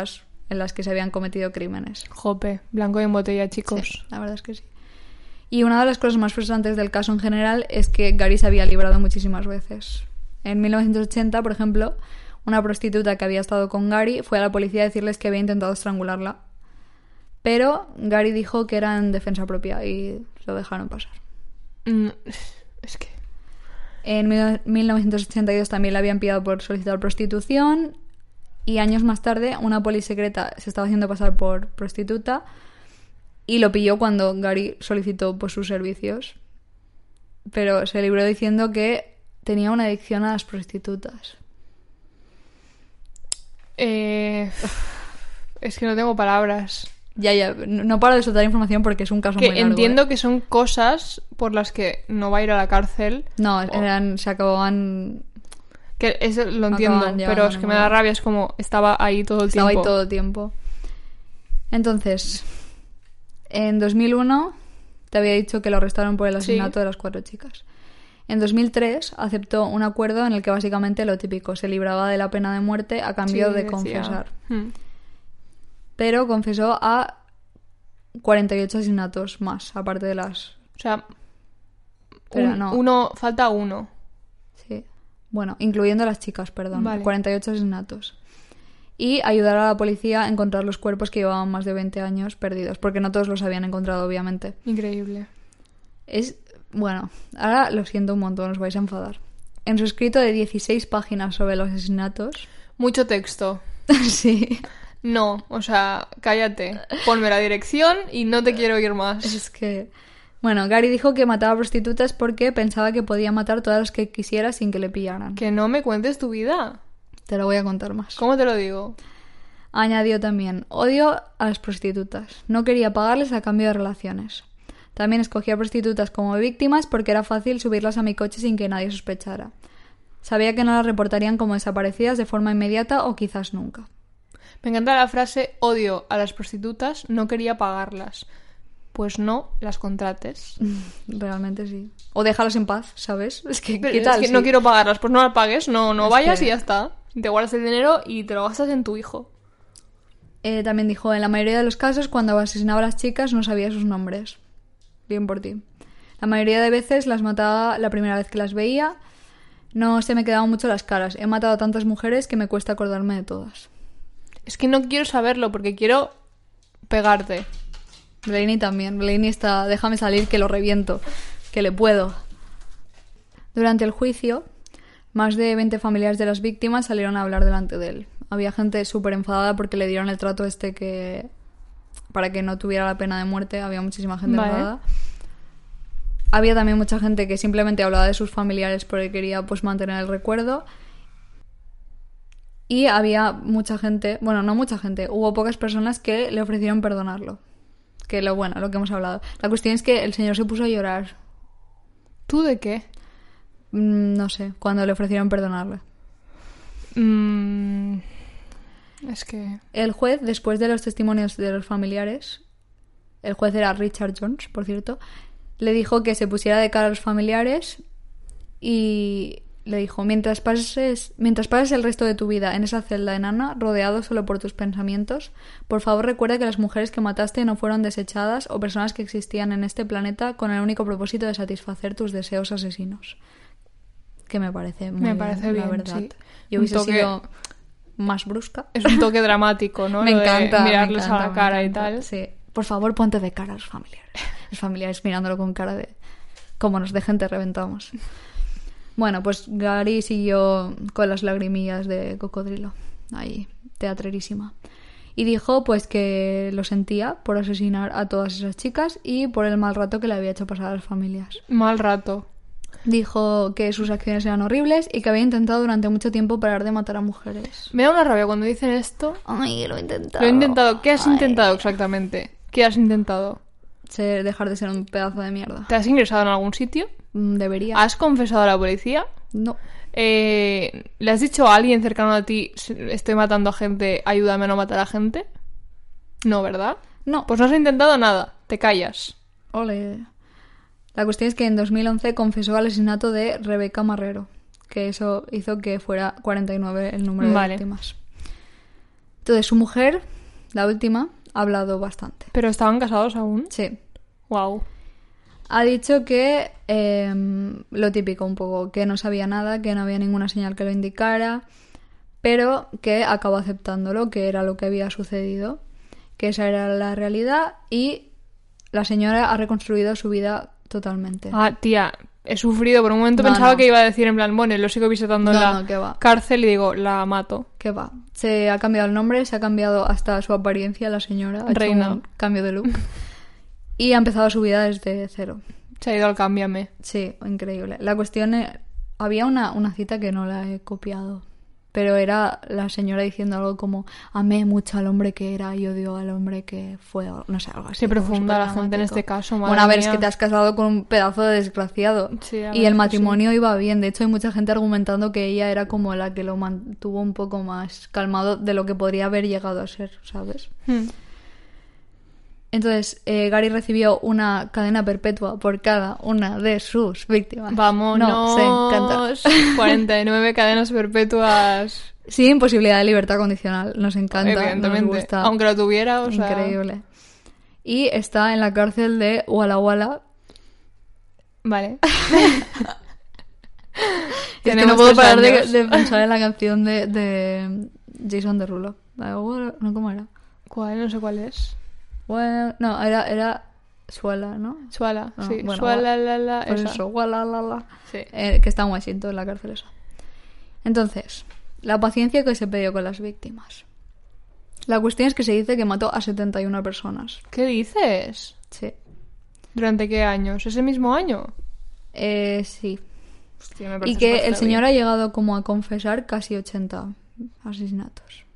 en las que se habían cometido crímenes.
Jope, blanco y en botella, chicos.
Sí, la verdad es que sí. Y una de las cosas más frustrantes del caso en general es que Gary se había librado muchísimas veces. En 1980, por ejemplo, una prostituta que había estado con Gary fue a la policía a decirles que había intentado estrangularla. Pero Gary dijo que era en defensa propia y lo dejaron pasar.
Es que...
En 1982 también le habían pillado por solicitar prostitución y años más tarde una polisecreta se estaba haciendo pasar por prostituta y lo pilló cuando Gary solicitó pues, sus servicios. Pero se libró diciendo que tenía una adicción a las prostitutas.
Es que no tengo palabras.
Ya, no paro de soltar información porque es un caso
Que
muy largo.
entiendo que son cosas por las que no va a ir a la cárcel.
No, se acababan...
Que eso lo entiendo,
acaban llevando
pero es que me da
memoria.
rabia, es como estaba ahí todo el
Estaba
tiempo.
ahí todo el tiempo. Entonces, en 2001 te había dicho que lo arrestaron por el asesinato de las 4 chicas. En 2003 aceptó un acuerdo en el que básicamente lo típico, se libraba de la pena de muerte a cambio de
decía.
confesar. Pero confesó a 48 asesinatos más, aparte de las...
O sea,
Pero no.
falta uno.
Sí. Bueno, incluyendo las chicas, perdón.
Vale.
48 asesinatos. Y ayudar a la policía a encontrar los cuerpos que llevaban más de 20 años perdidos, porque no todos los habían encontrado, obviamente.
Increíble.
Bueno, ahora lo siento un montón, os vais a enfadar. En su escrito de 16 páginas sobre los asesinatos...
Mucho texto.
Sí.
No, o sea, cállate. Ponme la dirección y no te quiero oír más.
Es que... Bueno, Gary dijo que mataba prostitutas porque pensaba que podía matar todas las que quisiera sin que le pillaran.
Que no me cuentes tu vida.
Te lo voy a contar más.
¿Cómo te lo digo?
Añadió también, odio a las prostitutas. No quería pagarles a cambio de relaciones. También escogía prostitutas como víctimas porque era fácil subirlas a mi coche sin que nadie sospechara. Sabía que no las reportarían como desaparecidas de forma inmediata o quizás nunca.
Me encanta la frase odio a las prostitutas, no quería pagarlas. Pues no las contrates.
Realmente sí. O déjalas en paz, ¿sabes? Es que,
Pero
¿qué tal?
es que no quiero pagarlas, pues no las pagues, no
Es
vayas
que-
y ya está. Te guardas el dinero y te lo gastas en tu hijo.
También dijo, en la mayoría de los casos, cuando asesinaba a las chicas no sabía sus nombres. Bien por ti. La mayoría de veces las mataba la primera vez que las veía. No se me quedaban mucho las caras. He matado a tantas mujeres que me cuesta acordarme de todas.
Es que no quiero saberlo porque quiero pegarte.
Blaney también. Blaney está... Déjame salir que lo reviento. Que le puedo. Durante el juicio, más de 20 familiares de las víctimas salieron a hablar delante de él. Había gente súper enfadada porque le dieron el trato que... para que no tuviera la pena de muerte. Había muchísima gente
Vale.
enfadada. Había también mucha gente que simplemente hablaba de sus familiares porque quería pues mantener el recuerdo. Y había mucha gente, bueno, no mucha gente, hubo pocas personas que le ofrecieron perdonarlo. Que lo que hemos hablado. La cuestión es que el señor se puso a llorar.
¿Tú de qué?
No sé, cuando le ofrecieron perdonarle.
Es que...
El juez, después de los testimonios de los familiares, el juez era Richard Jones, por cierto, le dijo que se pusiera de cara a los familiares y le dijo, mientras pases el resto de tu vida en esa celda enana, rodeado solo por tus pensamientos, por favor recuerda que las mujeres que mataste no fueron desechadas o personas que existían en este planeta con el único propósito de satisfacer tus deseos asesinos. Que me parece muy
Me parece bien,
la verdad.
sí.
Yo
Un
hubiese
toque-
sido más brusca.
Es un toque dramático, ¿no?
Me
Lo de
encanta.
mirarles
me encanta,
a la cara
me
y
encanta.
tal.
Sí. Por favor, ponte de cara a los familiares. Los familiares mirándolo con cara de... Como nos dejen, te reventamos. Bueno, pues Gary siguió con las lagrimillas de cocodrilo. Ahí, teatrerísima. Y dijo, pues, que lo sentía por asesinar a todas esas chicas y por el mal rato que le había hecho pasar a las familias.
Mal rato.
Dijo que sus acciones eran horribles y que había intentado durante mucho tiempo parar de matar a mujeres.
Me da una rabia cuando dicen esto.
Ay, lo he intentado.
Lo he intentado. ¿Qué has
Ay.
intentado exactamente? ¿Qué has intentado?
Dejar de ser un pedazo de mierda.
¿Te has ingresado en algún sitio?
Debería.
¿Has confesado a la policía?
No.
¿Le has dicho a alguien cercano a ti, estoy matando a gente, ayúdame a no matar a gente? No, ¿verdad?
No.
Pues no has intentado nada, te callas.
Ole. La cuestión es que en 2011 confesó el asesinato de Rebecca Marrero, que eso hizo que fuera 49 el número de
Vale.
víctimas. Entonces su mujer la última, ha hablado bastante.
¿Pero estaban casados aún?
Sí.
Wow.
Ha dicho que lo típico un poco, que no sabía nada, que no había ninguna señal que lo indicara, pero que acabó aceptándolo, que era lo que había sucedido, que esa era la realidad y la señora ha reconstruido su vida totalmente.
Ah, tía, he sufrido. Por un momento
No,
pensaba
no.
que iba a decir en plan, bueno, lo sigo visitando en
No,
la
no, que va.
cárcel y digo, la mato.
¿Qué va? Se ha cambiado el nombre, se ha cambiado hasta su apariencia, la señora. Ha hecho
Reina.
un cambio de look. Y ha empezado su vida desde cero.
Se ha ido al cámbiame.
Sí, increíble. La cuestión es... Había una cita que no la he copiado. Pero era la señora diciendo algo como amé mucho al hombre que era y odio al hombre que fue. No sé, algo así.
Qué
como
profunda la gente en
superdramático.
este caso, madre
Bueno, a ver, es
mía.
que te has casado con un pedazo de desgraciado.
Sí, la
Y
verdad
el
es que
matrimonio iba bien. De hecho, hay mucha gente argumentando que ella era como la que lo mantuvo un poco más calmado de lo que podría haber llegado a ser, ¿sabes? Entonces, Gary recibió una cadena perpetua por cada una de sus víctimas.
Vámonos.
Nos encanta.
49 cadenas perpetuas.
Sin posibilidad de libertad condicional. Nos encanta,
Evidentemente.
nos gusta.
Aunque lo tuviera, o sea...
Increíble. Y está en la cárcel de Walla Walla.
Vale.
Es que
Tenemos
no puedo
3
parar
años.
de pensar en la canción de Jason Derulo. No, ¿cómo era?
¿Cuál? No sé cuál es.
Well, no, era Suela, ¿no?
Suala,
No,
sí.
bueno,
Suala, la, la,
Pues
esa.
eso, Walla la la.
Sí.
Que está en Washington, en la cárcel esa. Entonces, la paciencia que se pidió con las víctimas. La cuestión es que se dice que mató a 71 personas.
¿Qué dices?
Sí.
¿Durante qué años? ¿Ese mismo año?
Sí.
Hostia, me
Y
parece
que
súper
el
heavy.
señor ha llegado como a confesar casi 80 asesinatos.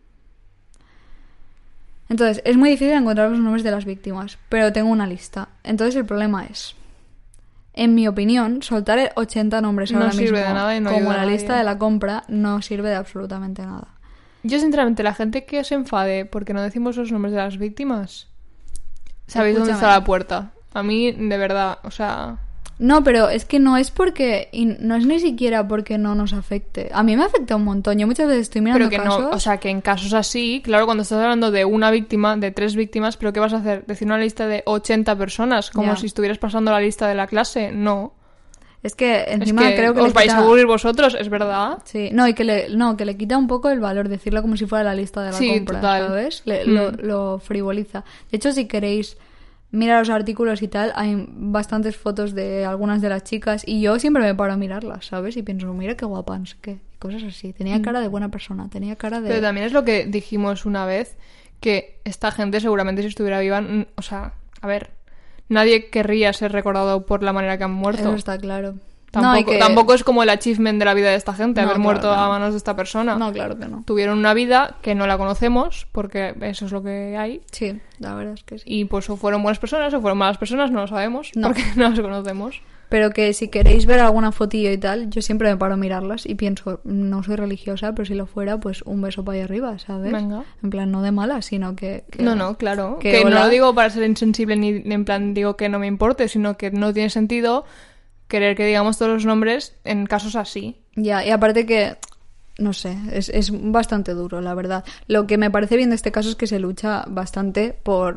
Entonces, es muy difícil encontrar los nombres de las víctimas, pero tengo una lista. Entonces, el problema es, en mi opinión, soltar 80 nombres
No
ahora
sirve
mismo
de nada y no
como
ayuda a
la
nadie.
lista de la compra no sirve de absolutamente nada.
Yo, sinceramente, la gente que se enfade porque no decimos los nombres de las víctimas, sabéis dónde
Escúchame.
está la puerta. A mí, de verdad, o sea...
No, pero es que no es porque... y no es ni siquiera porque no nos afecte. A mí me afecta un montón. Yo muchas veces estoy mirando
Pero que
casos...
no, o sea, que en casos así, claro, cuando estás hablando de una víctima, de 3 víctimas, ¿pero qué vas a hacer? ¿Decir una lista de 80 personas? Como
Ya.
si estuvieras pasando la lista de la clase. No.
Es que encima
es que
creo que
os
le
vais
quita-
a aburrir vosotros, ¿es verdad?
Sí, no, y que le quita un poco el valor decirlo como si fuera la lista de la
Sí,
compra,
total.
¿sabes?
Mm.
Lo frivoliza. De hecho, si queréis mirar los artículos y tal, hay bastantes fotos de algunas de las chicas y yo siempre me paro a mirarlas, ¿sabes? Y pienso, mira qué guapa, no sé qué, cosas así. Tenía cara de buena persona, tenía cara de...
Pero también es lo que dijimos una vez, que esta gente seguramente si estuviera viva, o sea, a ver, nadie querría ser recordado por la manera que han muerto.
Eso está claro.
Tampoco,
No, y que-
tampoco es como el achievement de la vida de esta gente,
No,
haber
claro,
muerto
no.
a manos de esta persona.
No, claro que no.
Tuvieron una vida que no la conocemos, porque eso es lo que hay.
Sí, la verdad es que sí.
Y pues o fueron buenas personas o fueron malas personas, no lo sabemos,
No.
porque no las conocemos.
Pero que si queréis ver alguna fotillo y tal, yo siempre me paro a mirarlas y pienso, no soy religiosa, pero si lo fuera, pues un beso para allá arriba, ¿sabes?
Venga.
En plan, no de mala, sino que...
No, claro.
que
Que no
hola.
lo digo para ser insensible ni en plan digo que no me importe, sino que no tiene sentido querer que digamos todos los nombres en casos así.
Ya, y aparte que, no sé, es bastante duro, la verdad. Lo que me parece bien de este caso es que se lucha bastante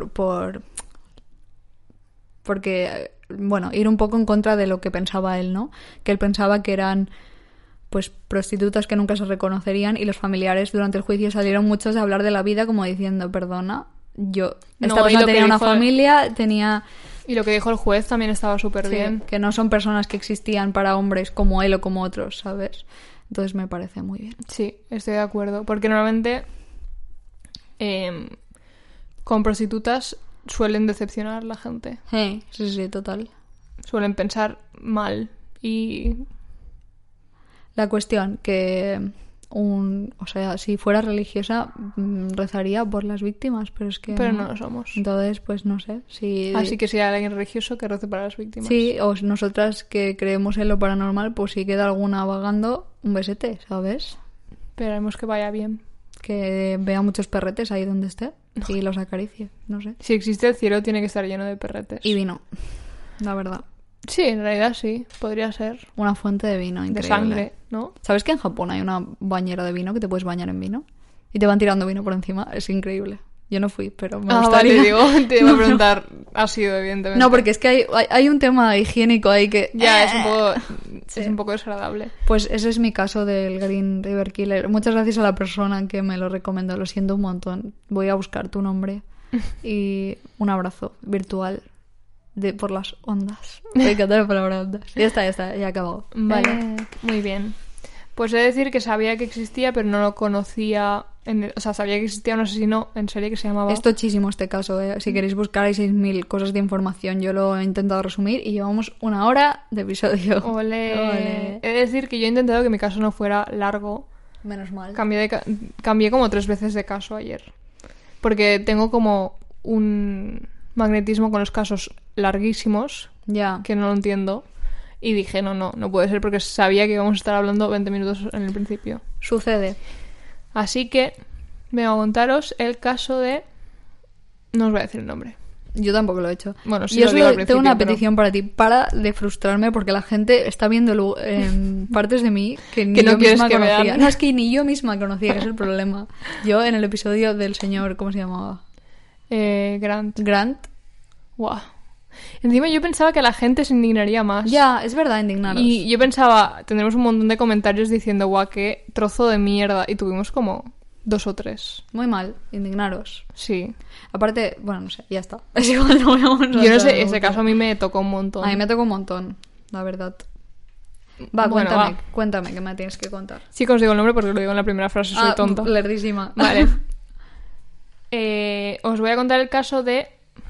porque, bueno, ir un poco en contra de lo que pensaba él, ¿no? Que él pensaba que eran, pues, prostitutas que nunca se reconocerían y los familiares durante el juicio salieron muchos a hablar de la vida como diciendo, perdona, yo...
No,
Esta
y
persona
lo que
tenía una
dijo-
familia, tenía...
Y lo que dijo el juez también estaba súper
Sí,
bien.
que no son personas que existían para hombres como él o como otros, ¿sabes? Entonces me parece muy bien.
Sí, estoy de acuerdo. Porque normalmente con prostitutas suelen decepcionar a la gente.
Sí, sí, total.
Suelen pensar mal. Y
La cuestión que o sea, si fuera religiosa rezaría por las víctimas, pero es que
pero no lo somos.
Entonces, pues no sé, si
Así que si hay alguien religioso que rece para las víctimas.
sí, o nosotras que creemos en lo paranormal, pues si queda alguna vagando, un besete, ¿sabes?
Esperemos que vaya bien.
Que vea muchos perretes ahí donde esté y los acaricie, no sé.
Si existe el cielo tiene que estar lleno de perretes.
Y vino, la verdad.
Sí, en realidad sí. Podría ser.
Una fuente de vino increíble.
De sangre, ¿no?
¿Sabes que en Japón hay una bañera de vino que te puedes bañar en vino? Y te van tirando vino por encima. Es increíble. Yo no fui, pero me
Ah,
gustaría.
vale, digo, te iba a preguntar, ha sido evidentemente.
No, porque es que hay un tema higiénico ahí que...
Ya,
Sí.
es un poco desagradable.
Pues ese es mi caso del Green River Killer. Muchas gracias a la persona que me lo recomendó, lo siento un montón. Voy a buscar tu nombre y un abrazo virtual por las ondas. Me encanta la palabra ondas. Ya está, ya he acabado.
Vale, muy bien. Pues he de decir que sabía que existía, pero no lo conocía. O sea, sabía que existía un asesino en serie que se llamaba...
Es tochísimo este caso, ¿eh? Si queréis buscar hay 6.000 cosas de información. Yo lo he intentado resumir y llevamos 1 hora de episodio.
Ole.
Ole.
He de decir que yo he intentado que mi caso no fuera largo.
Menos mal.
Cambié como 3 veces de caso ayer. Porque tengo como un magnetismo con los casos larguísimos,
Ya.
que no lo entiendo. Y dije, no puede ser, porque sabía que íbamos a estar hablando 20 minutos en el principio.
Sucede.
Así que vengo a contaros el caso de... No os voy a decir el nombre.
Yo tampoco lo he hecho.
Bueno, sí
yo
lo digo al
solo tengo
principio,
una
pero-
petición para ti. Para de frustrarme porque la gente está viendo partes de mí que ni
Que no
yo
quieres
misma
que
conocía.
vean.
No, es que ni yo misma conocía, que es el problema. Yo en el episodio del señor, ¿cómo se llamaba?
Grant.
Grant.
Guau. Encima yo pensaba que la gente se indignaría más.
Ya, es verdad, indignaros.
Y yo pensaba, tendremos un montón de comentarios diciendo, guau, qué trozo de mierda. Y tuvimos como 2 o 3.
Muy mal, indignaros.
Sí.
Aparte, bueno, no sé, ya está. Es igual, no vamos a
Yo no
entrar
sé,
en
ese
otro.
caso a mí me tocó un montón.
A mí me tocó un montón, la verdad. Va,
Bueno,
cuéntame, que me tienes que contar.
Sí que os digo el nombre porque lo digo en la primera frase, soy tonta.
Lerdísima.
Vale. Os voy a contar el caso de...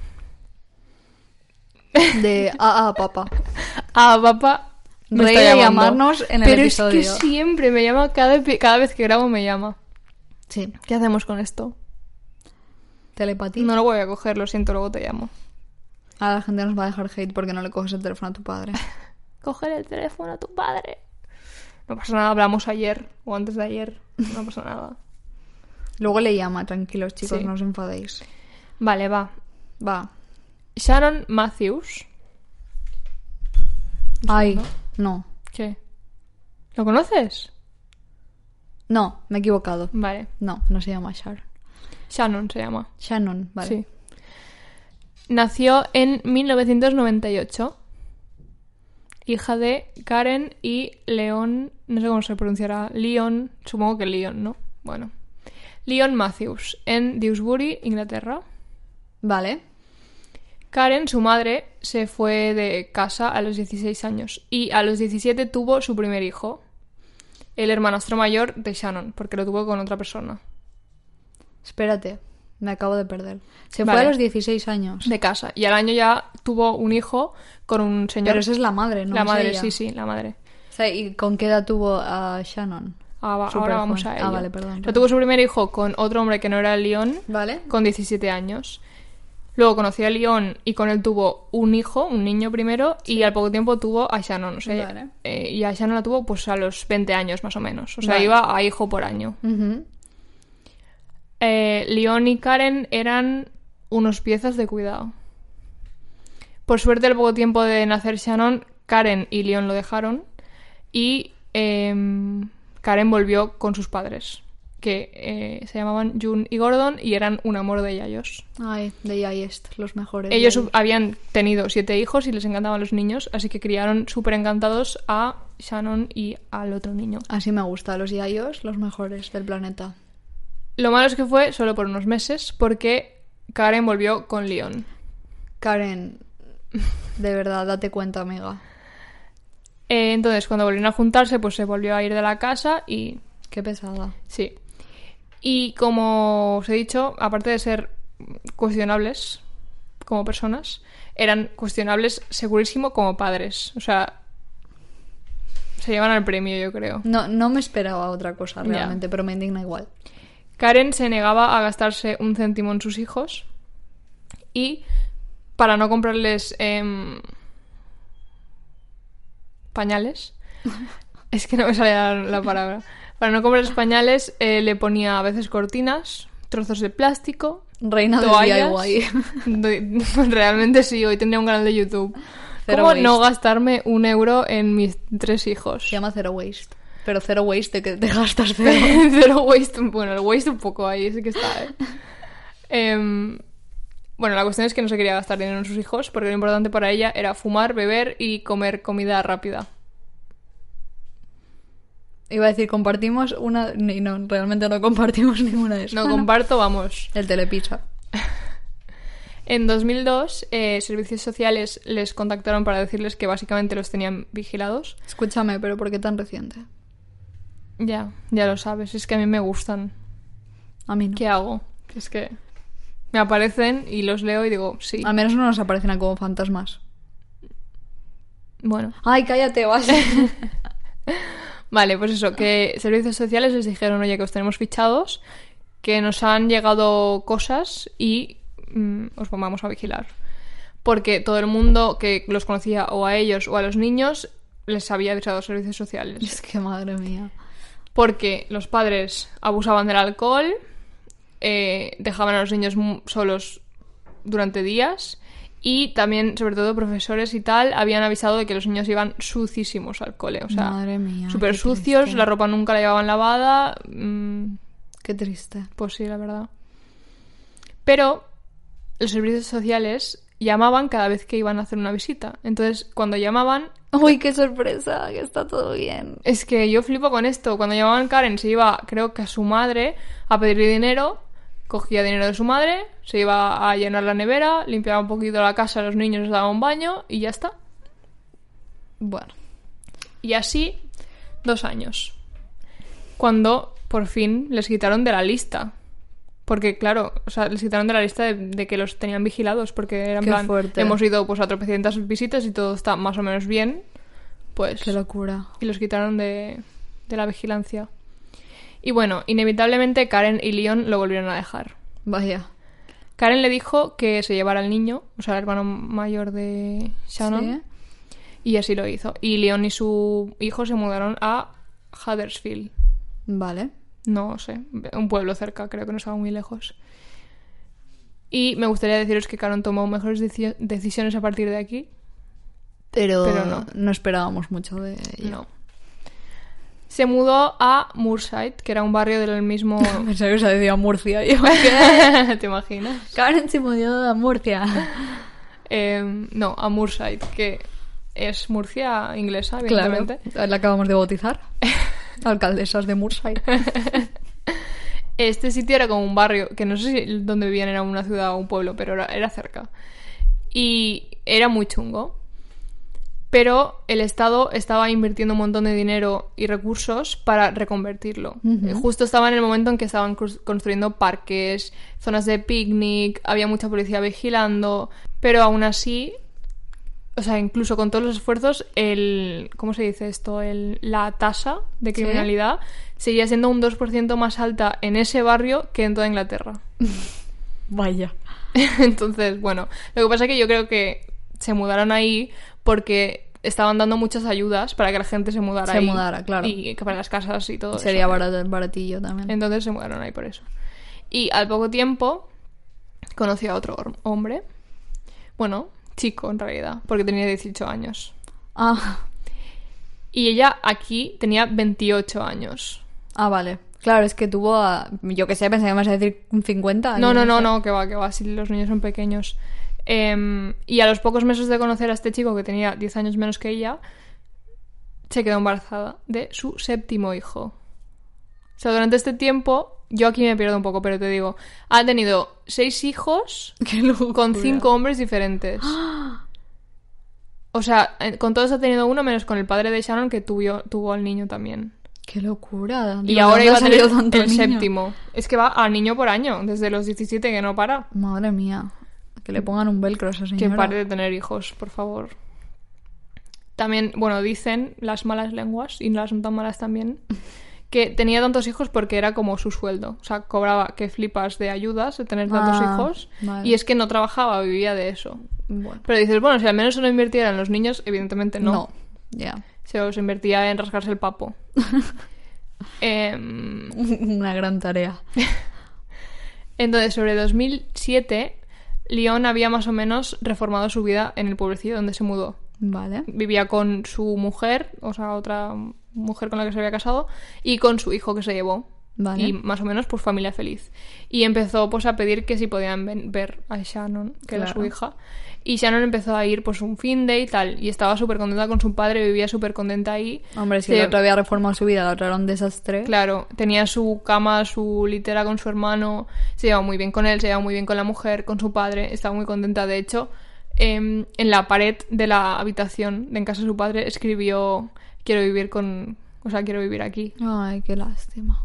De papá.
papá me
Rey
está
de
llamando.
llamarnos en el
Pero
episodio.
es que siempre me llama, cada vez que grabo me llama.
Sí,
¿Qué hacemos con esto?
telepatía.
No lo voy a coger, lo siento, luego te llamo.
Ahora la gente nos va a dejar hate porque no le coges el teléfono a tu padre.
Coger el teléfono a tu padre. No pasa nada, hablamos ayer o antes de ayer. No pasa nada.
Luego le llama, tranquilos chicos,
Sí.
no os enfadéis.
Vale, va.
Va.
Sharon Matthews.
Ay, no.
¿Qué? ¿Lo conoces?
No, me he equivocado.
Vale.
No, no se llama Sharon.
Shannon se llama.
Shannon, vale.
Sí. Nació en 1998. Hija de Karen y Leon... No sé cómo se pronunciará. Leon... Supongo que Leon, ¿no? Bueno. Leon Matthews, en Dewsbury, Inglaterra.
Vale.
Karen, su madre, se fue de casa a los 16 años. Y a los 17 tuvo su primer hijo. El hermanastro mayor de Shannon, porque lo tuvo con otra persona.
Espérate, me acabo de perder. Se
Vale.
fue a los 16 años.
De casa. Y al año ya tuvo un hijo con un señor...
Pero esa es la madre, ¿no?
La
Es
madre,
ella.
sí, la madre.
O sea, ¿y con qué edad tuvo a Shannon?
Ahora
Súper
vamos
joven.
a ello.
Vale, perdón.
O sea, tuvo su primer hijo con otro hombre que no era Leon,
Vale.
con 17 años. Luego conoció a Leon y con él tuvo un hijo, un niño primero, y al poco tiempo tuvo a Shannon. O sea,
Vale.
y a Shannon la tuvo pues a los 20 años más o menos. O sea,
Vale.
iba a hijo por año.
Ujú.
Leon y Karen eran unos piezas de cuidado. Por suerte, al poco tiempo de nacer Shannon, Karen y Leon lo dejaron y Karen volvió con sus padres, que se llamaban June y Gordon y eran un amor de yayos.
Ay, de Yayest, los mejores.
Ellos
Yayos.
habían tenido 7 hijos y les encantaban los niños, así que criaron súper encantados a Shannon y al otro niño.
Así me gusta, los Yayos, los mejores del planeta.
Lo malo es que fue solo por unos meses, porque Karen volvió con Leon.
Karen, de verdad, date cuenta, amiga.
Entonces, cuando volvieron a juntarse, pues se volvió a ir de la casa y...
Qué pesada.
Sí. Y como os he dicho, aparte de ser cuestionables como personas, eran cuestionables segurísimo como padres. O sea, se llevan al premio, yo creo.
No me esperaba otra cosa
Ya.
realmente, pero me indigna igual.
Karen se negaba a gastarse un céntimo en sus hijos y para no comprarles pañales, es que no me sale la palabra, para no comprarles pañales le ponía a veces cortinas, trozos de plástico,
Reina del
toallas.
DIY.
Realmente sí, hoy tendría un canal de YouTube.
Zero
¿Cómo no
waste.
gastarme 1 euro en mis 3 hijos?
Se llama Zero Waste. Pero Zero Waste de que te gastas cero.
Cero waste, bueno, el waste un poco ahí, sí que está, Bueno, la cuestión es que no se quería gastar dinero en sus hijos porque lo importante para ella era fumar, beber y comer comida rápida.
Iba a decir, compartimos una... Y no, realmente no compartimos ninguna de esas.
No comparto, vamos.
El telepizza.
En 2002, servicios sociales les contactaron para decirles que básicamente los tenían vigilados.
Escúchame, pero ¿por qué tan reciente?
Ya lo sabes, es que a mí me gustan.
A mí no.
¿Qué hago? Es que me aparecen y los leo y digo, sí.
Al menos no nos aparecen como fantasmas.
Bueno.
Ay, cállate, vas.
Vale, pues eso, que servicios sociales les dijeron, oye, que os tenemos fichados, que nos han llegado cosas y os vamos a vigilar. Porque todo el mundo que los conocía o a ellos o a los niños les había avisado a servicios sociales.
Es que madre mía.
Porque los padres abusaban del alcohol, dejaban a los niños solos durante días y también, sobre todo, profesores y tal habían avisado de que los niños iban sucísimos al cole. O sea,
madre mía,
súper
qué
sucios,
triste.
la ropa nunca la llevaban lavada.
Qué triste.
Pues sí, la verdad. Pero los servicios sociales llamaban cada vez que iban a hacer una visita. Entonces, cuando llamaban...
Uy, qué sorpresa, que está todo bien.
Es que yo flipo con esto. Cuando llamaban, Karen se iba, creo que a su madre, a pedirle dinero, cogía dinero de su madre, se iba a llenar la nevera, limpiaba un poquito la casa, a los niños les daba un baño y ya está.
Bueno.
Y así, 2 años. Cuando, por fin, les quitaron de la lista. Porque, claro, o sea, les quitaron de la lista de que los tenían vigilados, porque era en
Qué
plan,
fuerte.
hemos ido pues a tropecientas visitas y todo está más o menos bien, pues...
Qué locura.
Y los quitaron de la vigilancia. Y bueno, inevitablemente Karen y Leon lo volvieron a dejar.
Vaya.
Karen le dijo que se llevara al niño, o sea, el hermano mayor de Shannon,
¿Sí?
y así lo hizo. Y Leon y su hijo se mudaron a Huddersfield.
Vale.
No sé, un pueblo cerca, creo que no estaba muy lejos. Y me gustaría deciros que Karen tomó mejores decisiones a partir de aquí.
Pero no esperábamos mucho de ella.
No. Se mudó a Moorside, que era un barrio del mismo...
Pensaba que se decía Murcia. Yo,
¿Te imaginas?
Karen se mudó a Murcia.
No, a Moorside, que es Murcia inglesa, evidentemente.
Claro, la acabamos de bautizar. Alcaldesas de Moorside.
Este sitio era como un barrio, que no sé si donde vivían era una ciudad o un pueblo, pero era cerca. Y era muy chungo. Pero el Estado estaba invirtiendo un montón de dinero y recursos para reconvertirlo.
Uh-huh.
Justo estaba en el momento en que estaban construyendo parques, zonas de picnic, había mucha policía vigilando, pero aún así, o sea, incluso con todos los esfuerzos, ¿cómo se dice esto? La tasa de criminalidad seguía siendo un 2% más alta en ese barrio que en toda Inglaterra.
Vaya.
Entonces, bueno, lo que pasa es que yo creo que se mudaron ahí porque estaban dando muchas ayudas para que la gente se mudara ahí.
Se mudara, claro.
Y que para las casas y todo
Sería
eso.
baratillo también.
Entonces se mudaron ahí por eso. Y al poco tiempo conoció a otro hombre. Bueno, chico en realidad, porque tenía 18 años.
Ah.
Y ella aquí tenía 28 años.
Ah, vale. Claro, es que tuvo yo que sé, pensaba que me ibas a decir 50 años.
No, que va, si los niños son pequeños. Y a los pocos meses de conocer a este chico que tenía 10 años menos que ella, se quedó embarazada de su 7º hijo. O sea, durante este tiempo, yo aquí me pierdo un poco, pero te digo, ha tenido 6 hijos
Qué locura.
con 5 hombres diferentes. O sea, con todos ha tenido uno, menos con el padre de Shannon, que tuvo al niño también.
Qué locura.
Y ahora iba a tener
tanto
el
niño?
7º. Es que va a niño por año, desde los 17 que no para.
Madre mía. Que le pongan un velcro a esa señora.
Que pare de tener hijos, por favor. También, bueno, dicen las malas lenguas, y las no tan malas también, que tenía tantos hijos porque era como su sueldo. O sea, cobraba que flipas de ayudas de tener tantos hijos.
Vale.
Y es que no trabajaba, vivía de eso.
Bueno.
Pero dices, bueno, si al menos se lo invirtiera en los niños, evidentemente no.
No, ya.
Se los invertía en rascarse el papo.
Una gran tarea.
Entonces, sobre 2007, Leon había más o menos reformado su vida en el pueblecillo donde se mudó.
Vale.
Vivía con su mujer, o sea, otra mujer con la que se había casado, y con su hijo que se llevó.
Vale.
Y más o menos, pues, familia feliz. Y empezó, pues, a pedir que si podían ver a Shannon, que era su hija. Y Shannon empezó a ir, pues, un fin de y tal. Y estaba súper contenta con su padre, vivía súper contenta ahí.
Hombre, si la otra había reformado su vida, la otra era un desastre.
Claro, tenía su cama, su litera con su hermano, se llevaba muy bien con él, se llevaba muy bien con la mujer, con su padre, estaba muy contenta. De hecho, en la pared de la habitación de en casa de su padre escribió: quiero vivir aquí.
Ay, qué lástima.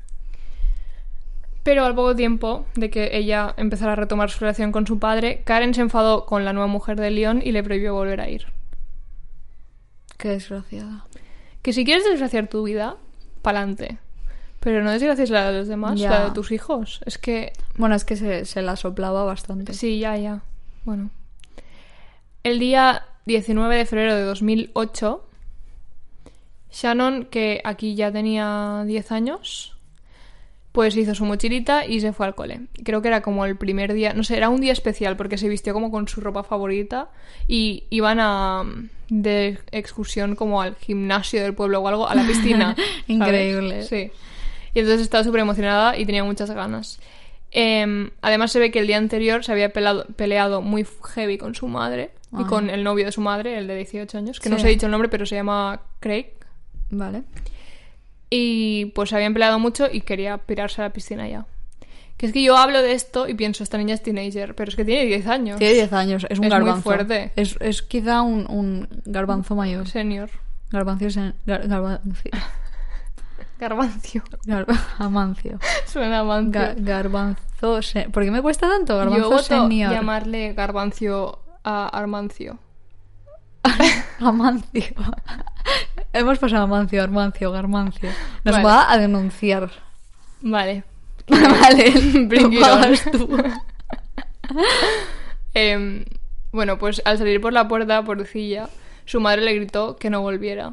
Pero al poco tiempo de que ella empezara a retomar su relación con su padre, Karen se enfadó con la nueva mujer de Leon y le prohibió volver a ir.
Qué desgraciada.
Que si quieres desgraciar tu vida, pa'lante. Pero no desgracies la de los demás,
Ya.
la de tus hijos. Es que...
Bueno, es que se la soplaba bastante.
Sí, ya. Bueno. El día 19 de febrero de 2008, Shannon, que aquí ya tenía 10 años... pues hizo su mochilita y se fue al cole. Creo que era como el primer día... No sé, era un día especial porque se vistió como con su ropa favorita y iban de excursión como al gimnasio del pueblo o algo, a la piscina. ¿sabes?
Increíble.
Sí. Y entonces estaba súper emocionada y tenía muchas ganas. Además se ve que el día anterior se había peleado muy heavy con su madre y con el novio de su madre, el de 18 años, que no os he dicho el nombre, pero se llama Craig.
Vale.
Y pues se habían peleado mucho y quería pirarse a la piscina ya. Que es que yo hablo de esto y pienso, esta niña es teenager, pero es que tiene 10 años.
Tiene 10 años, es un
Es
garbanzo.
muy fuerte.
Es quizá un garbanzo mayor.
Senior.
Garbancio.
Garbancio.
Amancio.
Suena amancio.
Garbanzo. ¿Por qué me cuesta tanto? Garbanzo
Yo voto
senior.
llamarle Garbancio a Armancio.
Amancio. Hemos pasado Amancio, Armancio, Garmancio. Nos
Vale.
va a denunciar.
Vale.
Vale,
Bring it
lo
on.
pagas tú.
Bueno, pues al salir por la puerta, pobrecilla, su madre le gritó que no volviera.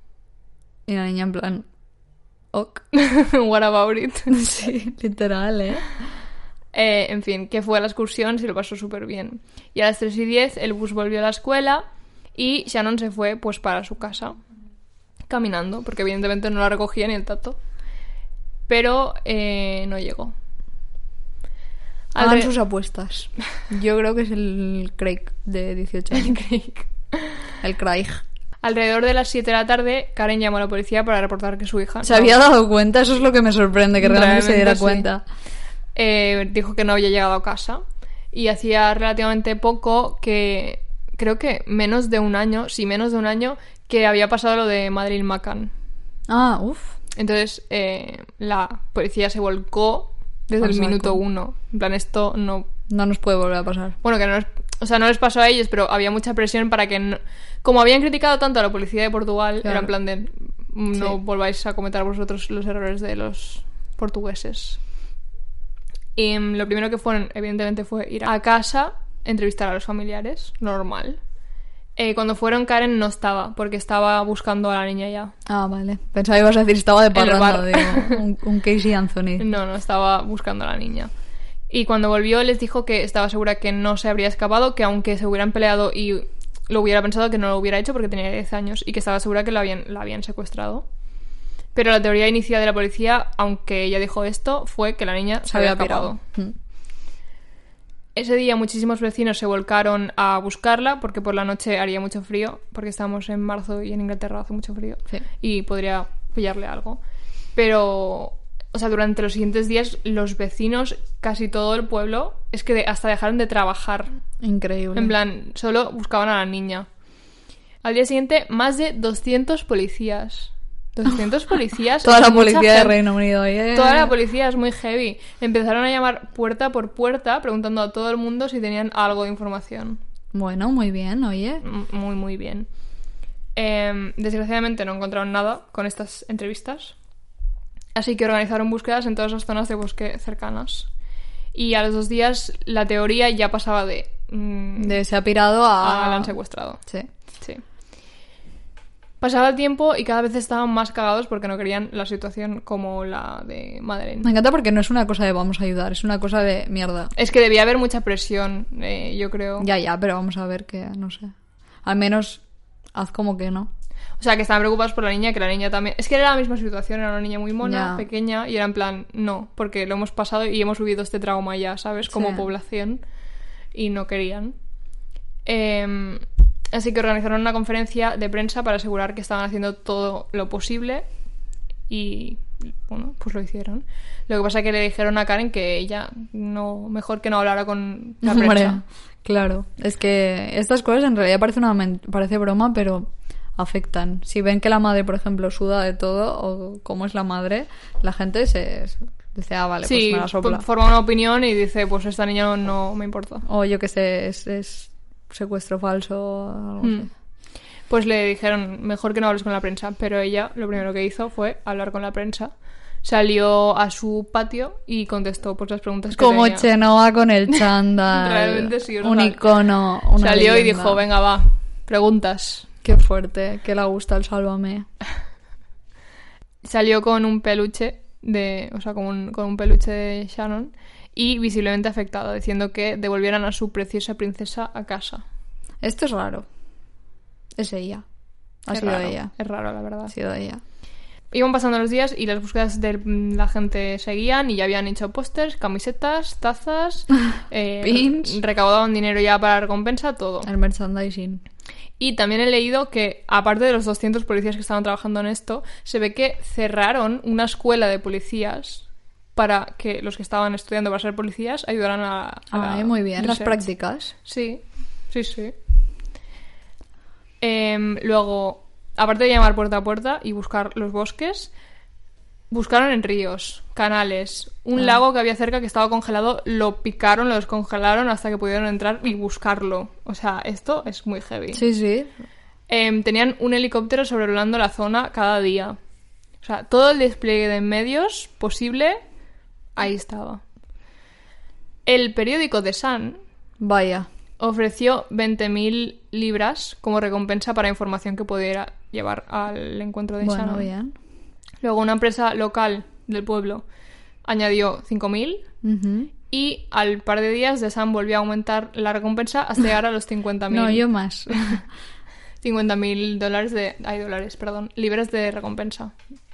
Y la niña en plan... Ok.
What about it?
Sí, literal, ¿eh?
En fin, que fue a la excursión y se lo pasó súper bien. Y a las 3:10 el bus volvió a la escuela y Shannon se fue pues para su casa caminando, porque evidentemente no la recogía ni el tato. Pero no llegó.
Hagan sus apuestas. Yo creo que es el Craig de 18 años. El Craig.
Alrededor de las 7 de la tarde, Karen llamó a la policía para reportar que su hija...
¿Se había dado cuenta? Eso es lo que me sorprende, que realmente se diera
sí.
cuenta.
Dijo que no había llegado a casa. Y hacía relativamente poco que... Creo que menos de un año, que había pasado lo de Madeleine McCann.
Ah, uff.
Entonces, la policía se volcó desde el minuto 1. En plan, esto no...
No nos puede volver a pasar.
Bueno, que no, o sea, no les pasó a ellos, pero había mucha presión para que... No... Como habían criticado tanto a la policía de Portugal,
Claro.
era en plan de... No
Sí.
volváis a cometer vosotros los errores de los portugueses. Y lo primero que fueron, evidentemente, fue ir a casa, entrevistar a los familiares, normal. Cuando fueron, Karen no estaba, porque estaba buscando a la niña ya.
Ah, vale. Pensaba que ibas a decir estaba de
En el
parranda,
bar.
digo. Un Casey Anthony.
No, estaba buscando a la niña. Y cuando volvió les dijo que estaba segura que no se habría escapado, que aunque se hubieran peleado y lo hubiera pensado, que no lo hubiera hecho porque tenía 10 años y que estaba segura que la habían secuestrado. Pero la teoría inicial de la policía, aunque ella dijo esto, fue que la niña se había escapado.
pirado.
Ese día muchísimos vecinos se volcaron a buscarla porque por la noche haría mucho frío, porque estamos en marzo y en Inglaterra hace mucho frío
Sí.
y podría pillarle algo. Pero, o sea, durante los siguientes días los vecinos, casi todo el pueblo, es que hasta dejaron de trabajar.
Increíble.
En plan, solo buscaban a la niña. Al día siguiente, más de 200 policías. 200 policías.
Toda
es
la
mucha
policía de
gente.
Reino Unido. ¿Eh?
Toda la policía es muy heavy. Empezaron a llamar puerta por puerta, preguntando a todo el mundo si tenían algo de información.
Bueno, muy bien, oye.
Muy, muy bien. Desgraciadamente no encontraron nada con estas entrevistas. Así que organizaron búsquedas en todas las zonas de bosque cercanas. Y a los 2 días la teoría ya pasaba de...
De se ha pirado a...
la han secuestrado.
Sí.
Sí. Pasaba el tiempo y cada vez estaban más cagados porque no querían la situación como la de Madeleine.
Me encanta porque no es una cosa de vamos a ayudar, es una cosa de mierda.
Es que debía haber mucha presión, yo creo.
Ya, pero vamos a ver que, no sé. Al menos haz como que no.
O sea, que estaban preocupados por la niña, que la niña también... Es que era la misma situación, era una niña muy mona,
Ya.
pequeña, y era en plan, no, porque lo hemos pasado y hemos vivido este trauma ya, ¿sabes? Como
Sí.
población. Y no querían. Así que organizaron una conferencia de prensa para asegurar que estaban haciendo todo lo posible. Y, bueno, pues lo hicieron. Lo que pasa es que le dijeron a Karen que ella no... Mejor que no hablara con la
Hombre,
prensa.
claro. Es que estas cosas en realidad parece broma, pero afectan. Si ven que la madre, por ejemplo, suda de todo, o cómo es la madre, la gente dice, ah, vale,
Sí,
pues me la sopla.
forma una opinión y dice, pues esta niña no me importa.
O yo qué sé, es secuestro falso o algo así.
Pues le dijeron, mejor que no hables con la prensa. Pero ella lo primero que hizo fue hablar con la prensa. Salió a su patio y contestó pues las preguntas que
Como
tenía.
Chenoa con el chándal.
Realmente sí, o sea,
un icono, una
Salió y
leyenda.
dijo, venga, va, preguntas.
Qué fuerte, que le gusta el Sálvame.
Salió con un peluche con un peluche de Shannon y visiblemente afectada, diciendo que devolvieran a su preciosa princesa a casa.
Esto es raro. Es ella. Ha
Es
sido
raro,
ella.
Es raro, la verdad.
Ha sido ella.
Iban pasando los días y las búsquedas de la gente seguían y ya habían hecho pósters, camisetas, tazas,
Pins.
recaudaban dinero ya para la recompensa, todo.
El merchandising.
Y también he leído que, aparte de los 200 policías que estaban trabajando en esto, se ve que cerraron una escuela de policías para que los que estaban estudiando para ser policías ayudaran a la
Muy bien. Las
research.
prácticas.
Sí, sí, sí. Luego, aparte de llamar puerta a puerta y buscar los bosques, buscaron en ríos, canales, un lago que había cerca que estaba congelado, lo picaron, lo descongelaron hasta que pudieron entrar y buscarlo. O sea, esto es muy heavy.
Sí, sí.
Tenían un helicóptero sobrevolando la zona cada día. O sea, todo el despliegue de medios posible, ahí estaba. El periódico The Sun
Vaya.
ofreció 20.000 libras como recompensa para información que pudiera llevar al encuentro de
Bueno,
Shannon.
bien.
Luego una empresa local del pueblo añadió 5.000
Ujú.
y al par de días The Sun volvió a aumentar la recompensa hasta llegar a los 50.000.
No, yo más.
50.000 libras de recompensa.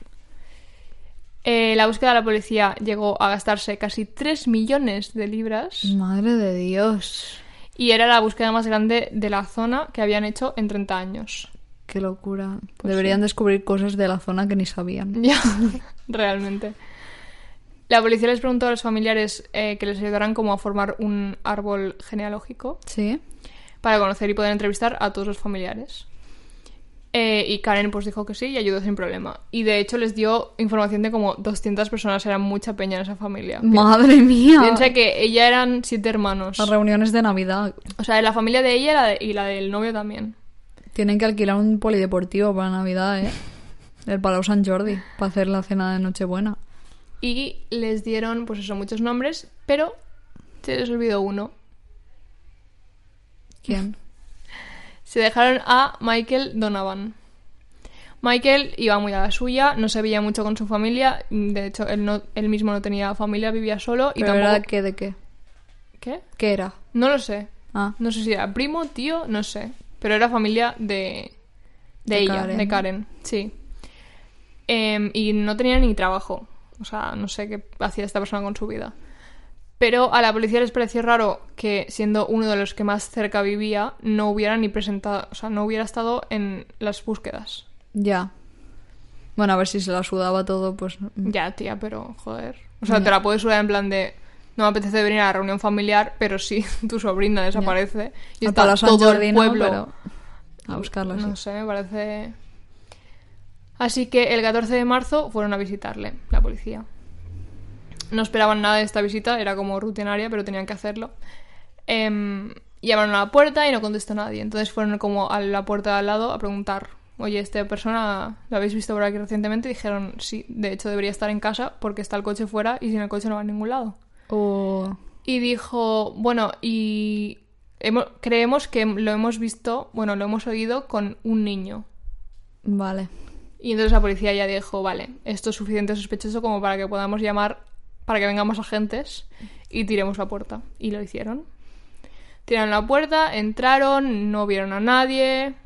La búsqueda de la policía llegó a gastarse casi 3 millones de libras
Madre de Dios.
y era la búsqueda más grande de la zona que habían hecho en 30 años.
Qué locura.
Pues
Deberían descubrir cosas de la zona que ni sabían.
Ya, realmente. La policía les preguntó a los familiares que les ayudaran como a formar un árbol genealógico
¿Sí?
para conocer y poder entrevistar a todos los familiares. Y Karen pues dijo que sí y ayudó sin problema. Y de hecho les dio información de como 200 personas, era mucha peña en esa familia.
Madre mía.
Piensa que ella eran 7 hermanos.
Las reuniones de Navidad.
O sea, la familia de ella y la del novio también.
Tienen que alquilar un polideportivo para Navidad, ¿eh? El Palau Sant Jordi, para hacer la cena de Nochebuena.
Y les dieron, pues eso, muchos nombres, pero se les olvidó uno.
¿Quién?
Se dejaron a Michael Donovan. Michael iba muy a la suya, no se veía mucho con su familia. De hecho, él mismo no tenía familia, vivía solo. Y
¿Pero
tampoco...
era qué de qué?
¿Qué?
¿Qué era?
No lo sé.
Ah,
No sé si era primo, tío, no sé. Pero era familia de
De
ella,
Karen.
de Karen, sí. Y no tenía ni trabajo. O sea, no sé qué hacía esta persona con su vida. Pero a la policía les pareció raro que, siendo uno de los que más cerca vivía, no hubiera ni presentado, o sea, no hubiera estado en las búsquedas.
ya. Bueno, a ver si se la sudaba todo, pues...
Ya, tía, pero joder. O sea,
Ya.
te la puedes sudar en plan de... No me apetece venir a la reunión familiar, pero sí, tu sobrina desaparece. Y
Al
está
Palau Sant
todo
Jordi
el
no,
pueblo...
pero a buscarla, sí.
No sé, me parece... Así que el 14 de marzo fueron a visitarle, la policía. No esperaban nada de esta visita, era como rutinaria, pero tenían que hacerlo. Llamaron a la puerta y no contestó nadie. Entonces fueron como a la puerta de al lado a preguntar: oye, ¿esta persona la habéis visto por aquí recientemente? Y dijeron, sí, de hecho debería estar en casa porque está el coche fuera y sin el coche no va a ningún lado.
O...
Y dijo, bueno, y creemos que lo hemos visto, bueno, lo hemos oído con un niño.
Vale.
Y entonces la policía ya dijo, vale, esto es suficiente sospechoso como para que podamos llamar, para que vengan más agentes y tiremos la puerta. Y lo hicieron. Tiraron la puerta, entraron, no vieron a nadie,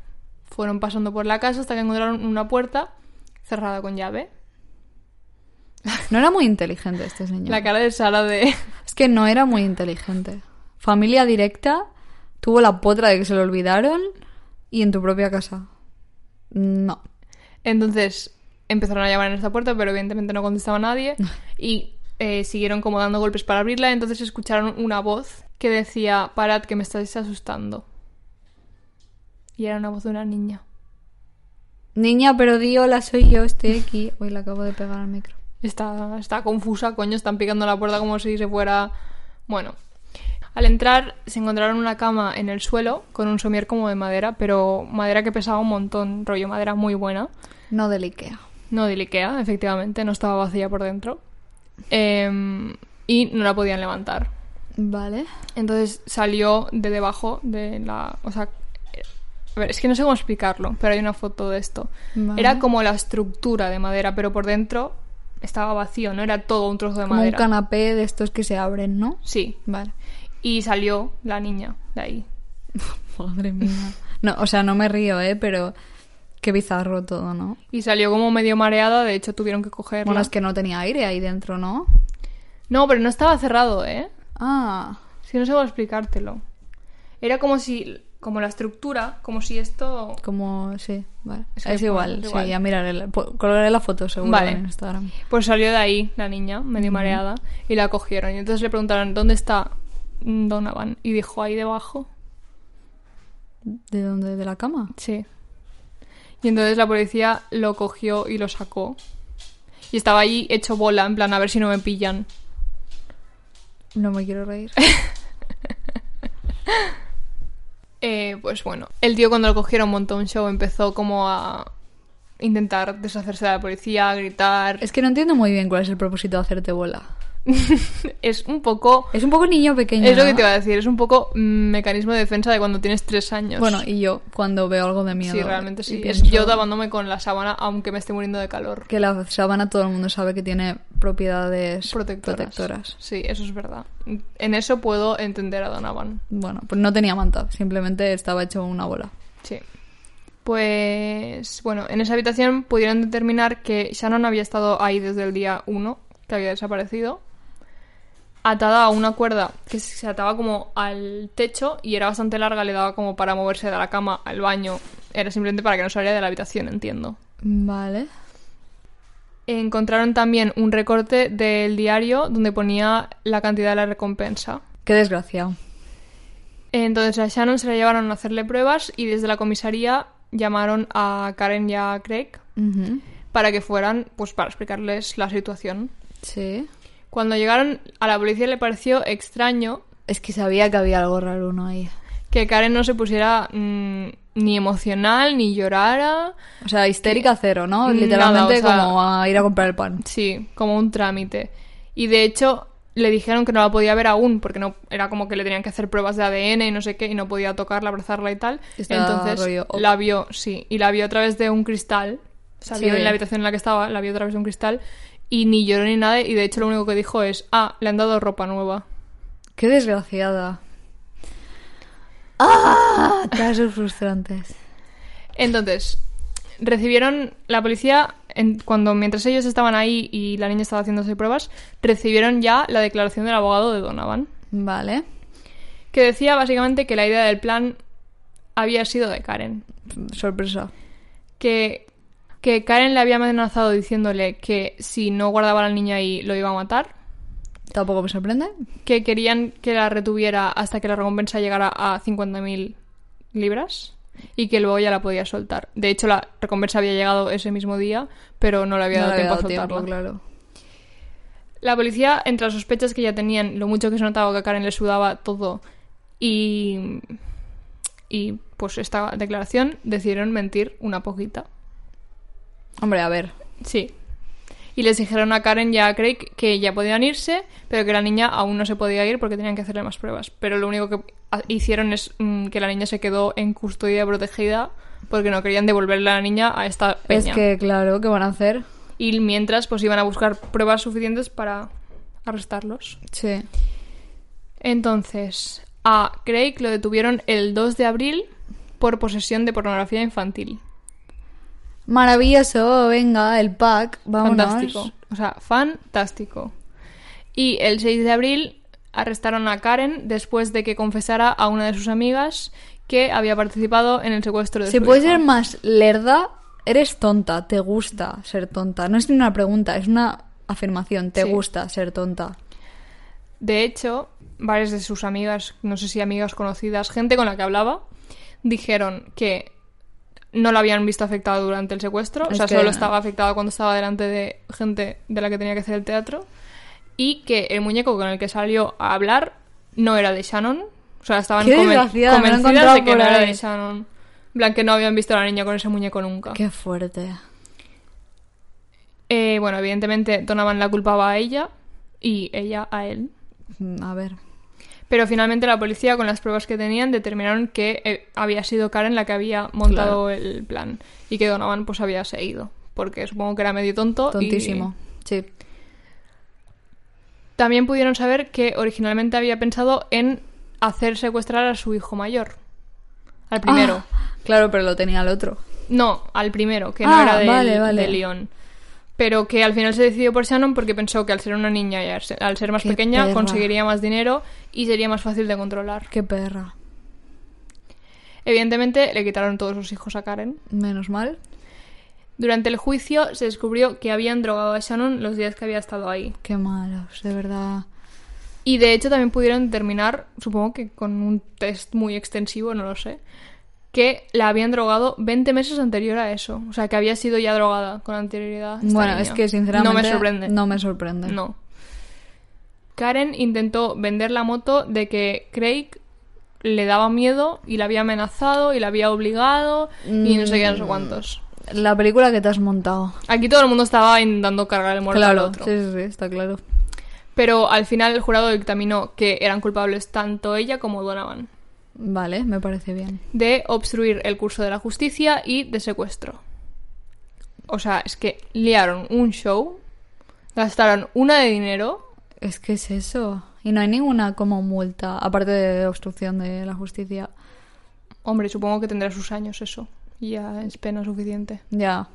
Fueron pasando por la casa hasta que encontraron una puerta cerrada con llave.
No era muy inteligente este señor.
La cara de Sara de...
Es que no era muy inteligente. Familia directa, tuvo la potra de que se lo olvidaron y en tu propia casa. No.
Entonces empezaron a llamar en esta puerta, pero evidentemente no contestaba nadie. Y siguieron como dando golpes para abrirla. Entonces escucharon una voz que decía: parad, que me estáis asustando. Y era una voz de una niña.
Niña, pero di hola, soy yo, estoy aquí. Uy, le acabo de pegar al micro.
Está confusa, coño, están picando la puerta como si se fuera... Bueno, al entrar se encontraron una cama en el suelo con un somier como de madera, pero madera que pesaba un montón, rollo madera muy buena.
No del Ikea.
No de Ikea, efectivamente, no estaba vacía por dentro. Y no la podían levantar.
Vale.
Entonces salió de debajo de la... O sea, a ver, es que no sé cómo explicarlo, pero hay una foto de esto.
Vale.
Era como la estructura de madera, pero por dentro estaba vacío, no era todo un trozo de
Como
madera.
un canapé de estos que se abren, ¿no?
Sí.
Vale.
Y salió la niña de ahí.
Madre mía. No, o sea, no me río, pero qué bizarro todo, ¿no?
Y salió como medio mareada, de hecho tuvieron que cogerla.
Bueno, es que no tenía aire ahí dentro, ¿no?
No, pero no estaba cerrado,
Ah,
Es que no sé cómo explicártelo. Era como si... Como la estructura, como si esto...
como... Sí, vale.
Es
Es,
que
igual,
es igual.
sí, ya miraré. Colgaré la foto seguro
Vale.
en Instagram.
Pues salió de ahí la niña, medio mareada, y la cogieron. Y entonces le preguntaron: ¿dónde está Donovan? Y dijo: ahí debajo.
¿De dónde? ¿De la cama?
Sí. Y entonces la policía lo cogió y lo sacó. Y estaba allí hecho bola, en plan, a ver si no me pillan.
No me quiero reír.
Pues bueno, el tío cuando lo cogieron montó un show, empezó como a intentar deshacerse de la policía, a gritar.
Es que no entiendo muy bien cuál es el propósito de hacerte bola.
Es un poco...
Es un poco niño pequeño,
Es lo que
¿no?
te iba a decir, es un poco mecanismo de defensa de cuando tienes 3 años.
Bueno, y yo, cuando veo algo de miedo...
Sí, realmente
y
sí.
pienso
Es yo tapándome con la sábana aunque me esté muriendo de calor.
que la sábana todo el mundo sabe que tiene propiedades
Protectoras. Sí, eso es verdad. En eso puedo entender a Donovan.
Bueno, pues no tenía manta, simplemente estaba hecho una bola.
Sí. Pues bueno, en esa habitación pudieron determinar que Shannon había estado ahí desde el día 1, que había desaparecido, atada a una cuerda que se ataba como al techo y era bastante larga, le daba como para moverse de la cama al baño. Era simplemente para que no saliera de la habitación, entiendo.
Vale.
Encontraron también un recorte del diario donde ponía la cantidad de la recompensa.
Qué desgraciado.
Entonces a Shannon se la llevaron a hacerle pruebas y desde la comisaría llamaron a Karen y a Craig
Ujú.
para que fueran, pues para explicarles la situación.
Sí.
Cuando llegaron, a la policía le pareció extraño
Es que sabía que había algo raro, ¿no? Ahí.
que Karen no se pusiera ni emocional, ni llorara.
O sea, histérica cero, ¿no?
Nada,
Literalmente
o sea-
como a ir a comprar el pan.
Sí, como un trámite. Y de hecho le dijeron que no la podía ver aún porque no era como que le tenían que hacer pruebas de ADN y no sé qué y no podía tocarla, abrazarla y tal.
Estaba
Entonces
rollo, oh.
la vio, sí, y la vio a través de un cristal. O sea,
Sí.
vio en la habitación en la que estaba, la vio a través de un cristal y ni lloró ni nada y de hecho lo único que dijo es: le han dado ropa nueva.
Qué desgraciada. ¡Ah! Casos frustrantes.
Entonces, recibieron la policía, mientras ellos estaban ahí y la niña estaba haciéndose pruebas, recibieron ya la declaración del abogado de Donovan,
Vale.
que decía básicamente que la idea del plan había sido de Karen.
Sorpresa.
Que Karen le había amenazado diciéndole que si no guardaba a la niña ahí lo iba a matar,
Tampoco me sorprende.
que querían que la retuviera hasta que la recompensa llegara a 50.000 libras y que luego ya la podía soltar. De hecho, la recompensa había llegado ese mismo día, pero no le había
No
dado
le
tiempo a
había dado
soltarla.
tiempo, claro.
La policía, entre las sospechas que ya tenían, lo mucho que se notaba que a Karen le sudaba todo y pues esta declaración, decidieron mentir una poquita.
Hombre, a ver.
Sí. Y les dijeron a Karen y a Craig que ya podían irse, pero que la niña aún no se podía ir porque tenían que hacerle más pruebas. Pero lo único que hicieron es que la niña se quedó en custodia protegida porque no querían devolverle a la niña a esta peña.
Es que, claro, ¿qué van a hacer?
Y mientras, pues iban a buscar pruebas suficientes para arrestarlos.
Sí.
Entonces, a Craig lo detuvieron el 2 de abril por posesión de pornografía infantil.
Maravilloso, venga, el pack, vámonos.
Fantástico. O sea, fantástico. Y el 6 de abril arrestaron a Karen después de que confesara a una de sus amigas que había participado en el secuestro de
Si
su
puedes
hija.
ser más lerda, eres tonta, te gusta ser tonta. No es ni una pregunta, es una afirmación, te
Sí.
gusta ser tonta.
De hecho, varias de sus amigas, no sé si amigas conocidas, gente con la que hablaba, dijeron que no la habían visto afectada durante el secuestro. O
Es
sea,
que-
solo estaba afectada cuando estaba delante de gente de la que tenía que hacer el teatro. Y que el muñeco con el que salió a hablar no era de Shannon. O sea, estaban
Qué desgraciada, me lo he
convencidas
encontrado
de que
por
no era
ahí.
de Shannon. En plan, que no habían visto a la niña con ese muñeco nunca.
Qué fuerte.
Bueno, evidentemente Donovan la culpaba a ella y ella a él.
A ver.
Pero finalmente la policía, con las pruebas que tenían, determinaron que había sido Karen la que había montado el plan. Y que Donovan pues había seguido. Porque supongo que era medio tonto.
Tontísimo. Sí.
Y también pudieron saber que originalmente había pensado en hacer secuestrar a su hijo mayor. Al primero.
Ah, claro, pero lo tenía el otro.
No, al primero, que no era
vale.
de León. Pero que al final se decidió por Shannon porque pensó que al ser una niña y al ser más
Qué
pequeña
perra.
conseguiría más dinero y sería más fácil de controlar.
Qué perra.
Evidentemente le quitaron todos sus hijos a Karen.
Menos mal.
Durante el juicio se descubrió que habían drogado a Shannon los días que había estado ahí.
Qué malos, de verdad.
Y de hecho también pudieron determinar, supongo que con un test muy extensivo, no lo sé, que la habían drogado 20 meses anterior a eso. O sea, que había sido ya drogada con anterioridad. esta
Bueno,
niña.
es que sinceramente
No me sorprende.
No me sorprende.
No. Karen intentó vender la moto de que Craig le daba miedo y la había amenazado y la había obligado y no sé qué, no sé cuántos.
La película que te has montado.
Aquí todo el mundo estaba intentando cargar el muerto al
Claro,
otro.
sí, está claro.
Pero al final el jurado dictaminó que eran culpables tanto ella como Donovan
Vale, me parece bien.
de obstruir el curso de la justicia y de secuestro. O sea, es que liaron un show, gastaron una de dinero.
Es que es eso. Y no hay ninguna como multa, aparte de obstrucción de la justicia.
Hombre, supongo que tendrá sus años eso. Y ya es pena suficiente.
Ya.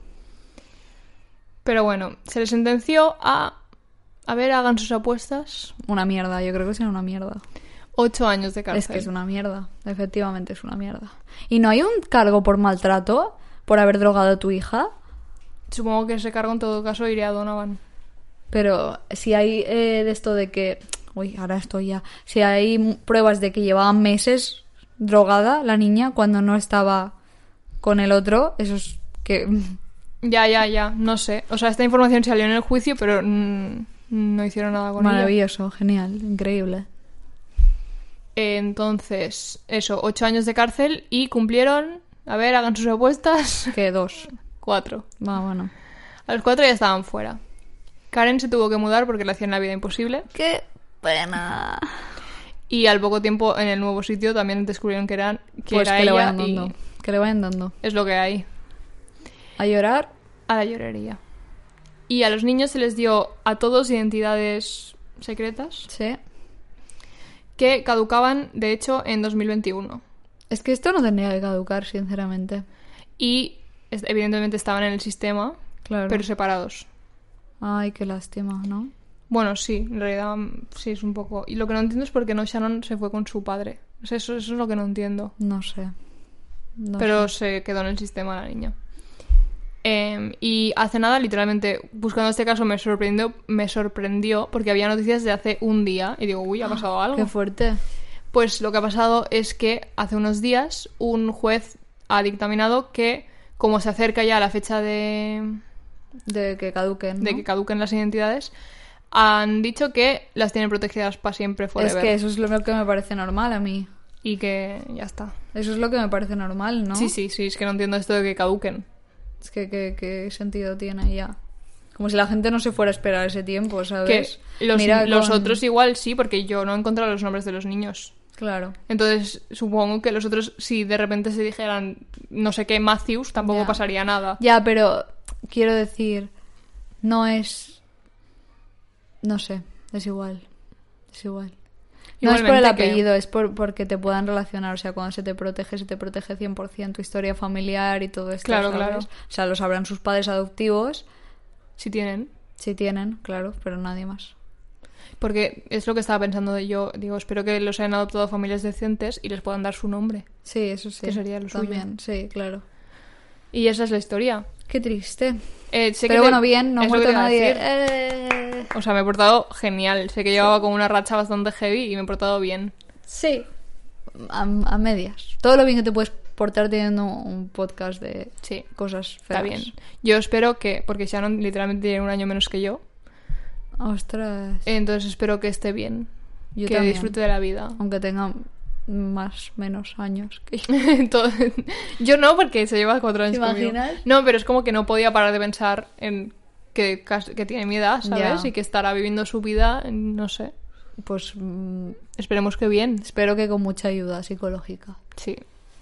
Pero bueno, se le sentenció a... A ver, hagan sus apuestas.
Una mierda, yo creo que será una mierda.
8 años de cárcel.
Es que es una mierda, efectivamente es una mierda. ¿Y no hay un cargo por maltrato por haber drogado a tu hija?
Supongo que ese cargo en todo caso iría a Donovan.
Pero si hay de esto de que... Uy, ahora estoy ya... Si hay pruebas de que llevaba meses drogada la niña cuando no estaba con el otro, eso es que...
Ya, no sé. O sea, esta información salió en el juicio, pero no hicieron nada con ella.
Maravilloso, genial, increíble.
Entonces, eso, 8 años de cárcel y cumplieron... A ver, hagan sus apuestas.
Que 2.
4.
Bueno.
A los 4 ya estaban fuera. Karen se tuvo que mudar porque le hacían la vida imposible.
¡Qué pena!
Y al poco tiempo en el nuevo sitio también descubrieron que era
Pues que
ella
le vayan
y
dando. Que le vayan dando.
es lo que hay.
A llorar.
A la llorería. Y a los niños se les dio a todos identidades secretas
Sí.
que caducaban, de hecho, en 2021.
Es que esto no tendría que caducar, sinceramente.
Y evidentemente estaban en el sistema,
Claro.
pero separados.
Ay, qué lástima, ¿no?
Bueno, sí, en realidad sí es un poco... Y lo que no entiendo es por qué no Shannon se fue con su padre. O sea, eso es lo que no entiendo.
No sé. No
Pero
sé.
se quedó en el sistema la niña. Y hace nada, literalmente, buscando este caso me sorprendió porque había noticias de hace un día y digo, uy, ha pasado algo.
Qué fuerte.
Pues lo que ha pasado es que hace unos días un juez ha dictaminado que, como se acerca ya la fecha de
De que caduquen, ¿no?
que caduquen las identidades, han dicho que las tienen protegidas para siempre forever.
Es que eso es lo que me parece normal a mí.
Y que ya está.
Eso es lo que me parece normal, ¿no?
Sí, es que no entiendo esto de que caduquen.
Es que ¿qué sentido tiene ya? Como si la gente no se fuera a esperar ese tiempo, ¿sabes?
Que los
Mira con-
otros igual sí, porque yo no he encontrado los nombres de los niños.
Claro.
Entonces, supongo que los otros, si de repente se dijeran no sé qué Matthews, tampoco
Ya.
pasaría nada.
Ya, pero quiero decir, no es... No sé, es igual. Es igual. No es por el
Igualmente que-
apellido, es porque te puedan relacionar. O sea, cuando se te protege 100% tu historia familiar y todo esto,
Claro,
¿sabes?
claro.
O sea, lo sabrán sus padres adoptivos,
Si tienen.
si tienen, claro, pero nadie más.
Porque es lo que estaba pensando de yo. Digo, espero que los hayan adoptado familias decentes y les puedan dar su nombre.
Sí, eso sí.
Que sería lo suyo.
también, sí, claro.
Y esa es la historia.
Qué triste.
Sé
Pero
que
bueno, bien, no ha
es lo que
muerto
te iba a
nadie.
decir. O sea, me he portado genial. Sé que llevaba como una racha bastante heavy y me he portado bien.
Sí. A medias. Todo lo bien que te puedes portar teniendo un podcast de
Sí,
cosas
está
feas.
bien. Yo espero que, porque Shannon literalmente tiene un año menos que yo,
Ostras.
entonces espero que esté bien.
Yo
que
también.
disfrute de la vida.
Aunque tenga menos años que yo.
Todo- Yo no, porque se lleva 4 años
¿Te
conmigo.
imaginas?
No, pero es como que no podía parar de pensar en que tiene mi edad, ¿sabes?
Ya.
Y que estará viviendo su vida, no sé.
Pues
Esperemos que bien.
espero que con mucha ayuda psicológica.
Sí.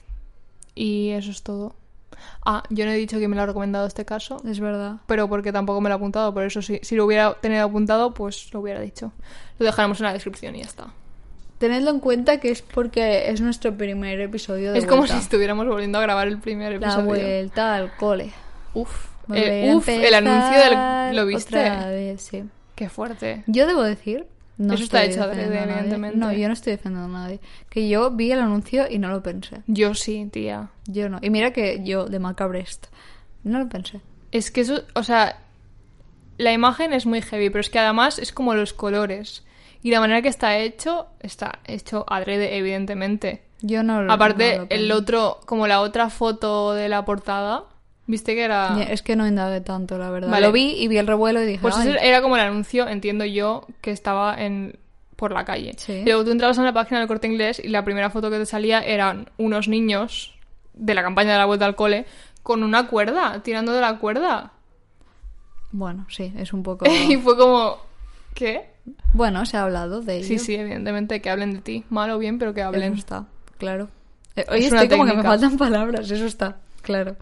Y eso es todo. Ah, yo no he dicho que me lo ha recomendado este caso,
Es verdad.
pero porque tampoco me lo ha apuntado. Por eso, si lo hubiera tenido apuntado, pues lo hubiera dicho. Lo dejaremos en la descripción y ya está.
Tenedlo en cuenta que es porque es nuestro primer episodio de
Es como si
vuelta.
estuviéramos volviendo a grabar el primer
La
episodio.
vuelta al cole.
Uf.
Volver a
El anuncio
empezar
¿lo viste?
otra vez, sí.
Qué fuerte.
Yo debo decir... No
Eso está
estoy
hecho adrede,
defendiendo a nadie.
evidentemente.
No, yo no estoy defendiendo a nadie. Que yo vi el anuncio y no lo pensé.
Yo sí, tía.
Yo no. Y mira que yo, de Macabrest, no lo pensé.
Es que eso, o sea, la imagen es muy heavy, pero es que además es como los colores. Y la manera que está hecho adrede, evidentemente.
Yo no lo
Aparte,
no lo pensé.
el otro, como la otra foto de la portada, viste que era...
Es que no indagué tanto, la verdad.
Vale.
Lo vi y vi el revuelo y dije,
Pues
"Ay".
ese era como el anuncio, entiendo yo, que estaba por la calle.
Sí.
Y luego tú entrabas en la página del Corte Inglés y la primera foto que te salía eran unos niños de la campaña de la vuelta al cole con una cuerda, tirando de la cuerda.
Bueno, sí, es un poco...
Y fue como... ¿Qué?
Bueno, se ha hablado de ello.
Sí, sí, evidentemente, que hablen de ti. Mal o bien, pero que
Eso
hablen.
está, claro. Hoy
Es una
estoy como que me
técnica.
faltan palabras, eso está, claro.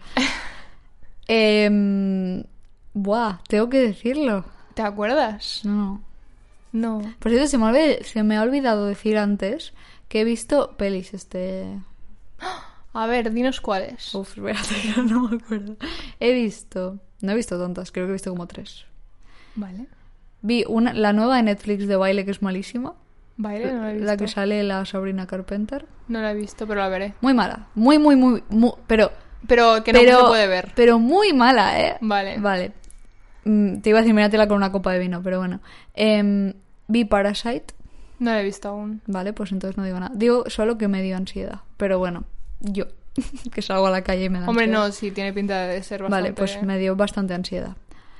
Buah, tengo que decirlo.
¿Te acuerdas?
No.
No.
Por cierto, se me ha olvidado decir antes que he visto pelis
A ver, dinos cuáles.
Uf, espérate, que no me acuerdo. No he visto tantas, creo que he visto como 3.
Vale.
Vi la nueva de Netflix de baile que es malísima.
Vale, no la he visto.
La que sale la Sabrina Carpenter.
No la he visto, pero la veré.
Muy mala. Muy, pero
Pero que no se puede ver.
Pero muy mala, ¿eh?
Vale.
Vale. Te iba a decir, míratela con una copa de vino, pero bueno. Vi Parasite.
No la he visto aún.
Vale, pues entonces no digo nada. Digo solo que me dio ansiedad. Pero bueno, yo, que salgo a la calle y me da
Hombre,
ansiedad.
no, sí, tiene pinta de ser bastante...
Vale, pues me dio bastante ansiedad.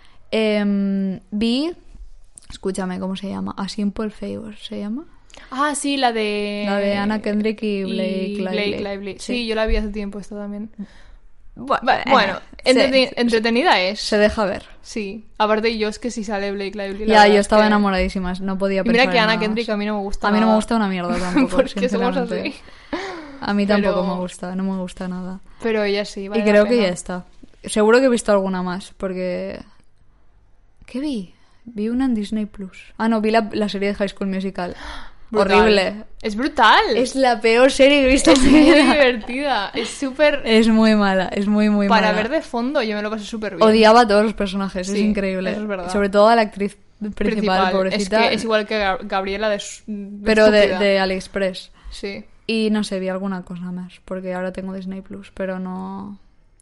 Vi... Escúchame, ¿cómo se llama? A Simple Favor, ¿se llama?
Ah, sí, la de...
Anna Kendrick y Blake
Lively.
Sí.
Sí, yo la vi hace tiempo esta también.
Bueno,
Entretenida es.
se deja ver.
Sí. Aparte, yo es que si sale Blake Lively... la
Ya,
verdad
yo
es
estaba
que-
enamoradísima, no podía
Y
pensar
mira que
en
Anna
nada
Kendrick
más.
a mí no me gusta
A mí no me
nada.
gusta una mierda tampoco,
Porque somos
sinceramente.
así.
A mí tampoco
Pero-
me gusta, no me gusta nada.
Pero ella sí, vale
Y creo
la
que
pena.
ya está. Seguro que he visto alguna más, porque... ¿Qué vi? Vi una en Disney Plus. Ah, no, vi la serie de High School Musical.
Brutal.
Horrible.
Es brutal.
Es la peor serie que he visto
Es
en mi
muy
vida.
divertida. Es súper...
Es muy mala, es muy
Para
mala.
ver de fondo yo me lo pasé súper bien.
Odiaba a todos los personajes, es
Sí,
increíble.
eso es verdad.
Sobre todo a la actriz principal, pobrecita.
Es que es igual que Gabriela
Pero
estúpida.
de AliExpress.
Sí.
Y no sé, vi alguna cosa más, porque ahora tengo Disney Plus, pero no...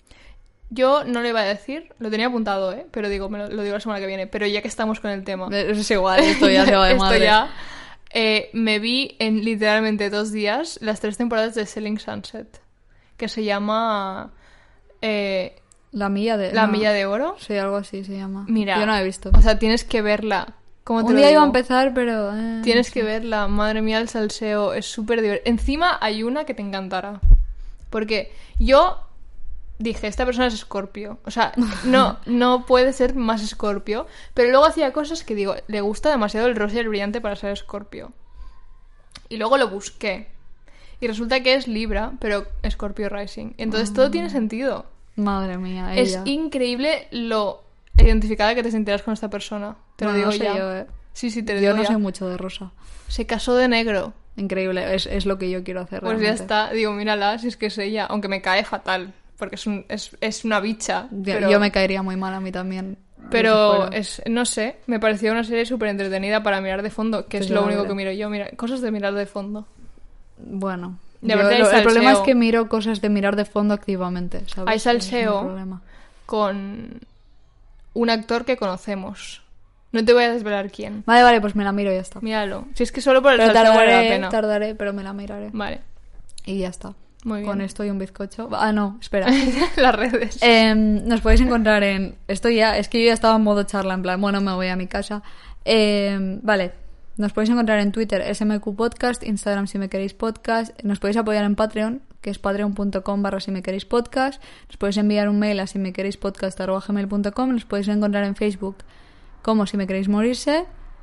Yo no le iba a decir, lo tenía apuntado, pero digo, lo digo la semana que viene. Pero ya que estamos con el tema...
Es igual, esto ya se va de
esto
madre.
ya... me vi en literalmente 2 días las 3 temporadas de Selling Sunset, que se llama
La milla de...
La
no.
Milla de Oro.
Sí, algo así se llama.
Mira,
Yo no la he visto.
O sea, tienes que verla. ¿Cómo te
Un
lo
día iba a
digo?
empezar, pero...
Tienes que verla. Madre mía, el salseo es súper divertido. Encima hay una que te encantará. Porque yo dije, esta persona es Scorpio. O sea, no puede ser más Scorpio. Pero luego hacía cosas que digo, le gusta demasiado el rosa y el brillante para ser Scorpio. Y luego lo busqué. Y resulta que es Libra, pero Scorpio Rising. Entonces todo tiene sentido.
Madre mía,
Es
ella.
increíble lo identificada que te sentirás con esta persona. Te lo
No,
digo
no sé
ya.
yo,
Sí, te
Yo
digo
no
ya.
soy mucho de rosa.
Se casó de negro.
Increíble, es lo que yo quiero hacer.
Pues
realmente.
ya está. Digo, mírala, si es que es ella. Aunque me cae fatal. Porque es una bicha. Pero,
Yo me caería muy mal a mí también.
pero
desde fuera.
no sé, me pareció una serie súper entretenida para mirar de fondo. Que
Pues
es
ya
lo
la
único
veré.
que miro yo. Mira, cosas de mirar de fondo.
Bueno.
De
Yo
verdad, hay
el problema es
salseo.
que miro cosas de mirar de fondo activamente, ¿sabes?
Hay
Ese es mi
salseo.
problema.
Con un actor que conocemos. No te voy a desvelar quién.
Vale, pues me la miro y ya está.
Míralo. Si es que solo por el
Pero
salseo vale la pena.
tardaré, pero me la miraré.
Vale,
Y ya está.
muy bien.
Con esto y un bizcocho. Ah, no, espera.
Las redes.
Nos podéis encontrar en... Esto ya... Es que yo ya estaba en modo charla, en plan, bueno, me voy a mi casa. Vale. Nos podéis encontrar en Twitter, SMQ Podcast, Instagram si me queréis podcast. Nos podéis apoyar en Patreon, que es patreon.com/si me queréis podcast. Nos podéis enviar un mail a si me queréis podcast@gmail.com. Nos podéis encontrar en Facebook como si me queréis morirse.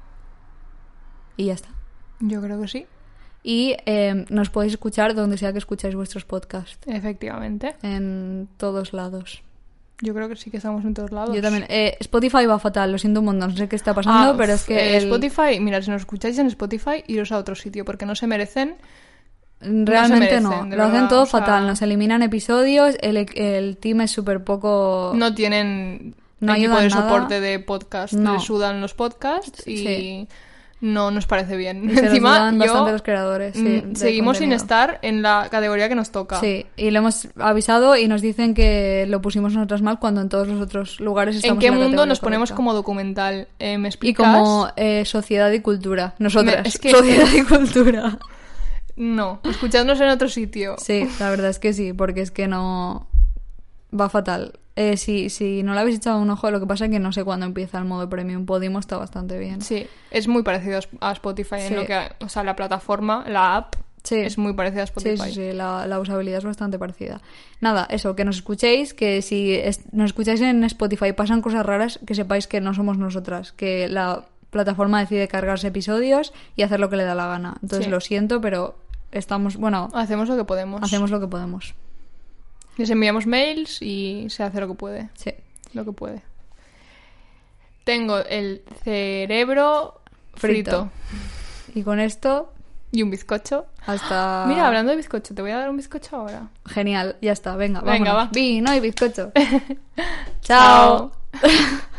Y ya está.
Yo creo que sí.
Y nos podéis escuchar donde sea que escucháis vuestros podcasts.
Efectivamente.
En todos lados.
Yo creo que sí que estamos en todos lados.
Yo también. Spotify va fatal, lo siento un montón, no sé qué está pasando, pero es que
Spotify, mira, si nos escucháis en Spotify, iros a otro sitio, porque no se merecen.
realmente
no se
no,
merecen, de
lo hacen
verdad,
todo
o sea,
fatal, nos eliminan episodios, el team es súper poco...
No tienen
No
equipo
ayudan
de
nada.
soporte de podcast,
No.
les sudan los podcasts y
Sí.
no nos parece bien.
Y se los
Encima,
dudan
yo,
bastante los creadores, sí, de
seguimos sin
contenido.
estar en la categoría que nos toca.
Sí, y lo hemos avisado y nos dicen que lo pusimos nosotras mal cuando en todos los otros lugares estamos
¿En qué
la
mundo
categoría
nos ponemos
correcta.
como documental? ¿Me
Y
explicas?
como sociedad y cultura, nosotras,
Es que-
sociedad y cultura.
No, escuchadnos en otro sitio.
Sí, la verdad es que sí, porque es que no... Va fatal. Si no le habéis echado un ojo, lo que pasa es que no sé cuándo empieza el modo premium. Podimo está bastante bien.
Sí, es muy parecido a Spotify
Sí.
en lo que... O sea, la plataforma, la app,
Sí.
es muy parecida a
Sí,
Spotify.
sí, la usabilidad es bastante parecida. Nada, eso, que nos escuchéis, que si nos escucháis en Spotify y pasan cosas raras, que sepáis que no somos nosotras, que la plataforma decide cargarse episodios y hacer lo que le da la gana. Entonces
Sí.
lo siento, pero estamos, bueno,
Hacemos lo que podemos.
hacemos lo que podemos.
Les enviamos mails y se hace lo que puede.
Sí.
Lo que puede. Tengo el cerebro frito.
Y con esto,
Y un bizcocho.
hasta...
Mira, hablando de bizcocho, te voy a dar un bizcocho ahora.
Genial, ya está, venga,
Venga,
vámonos.
va.
Vino y bizcocho.
Chao.
Chao.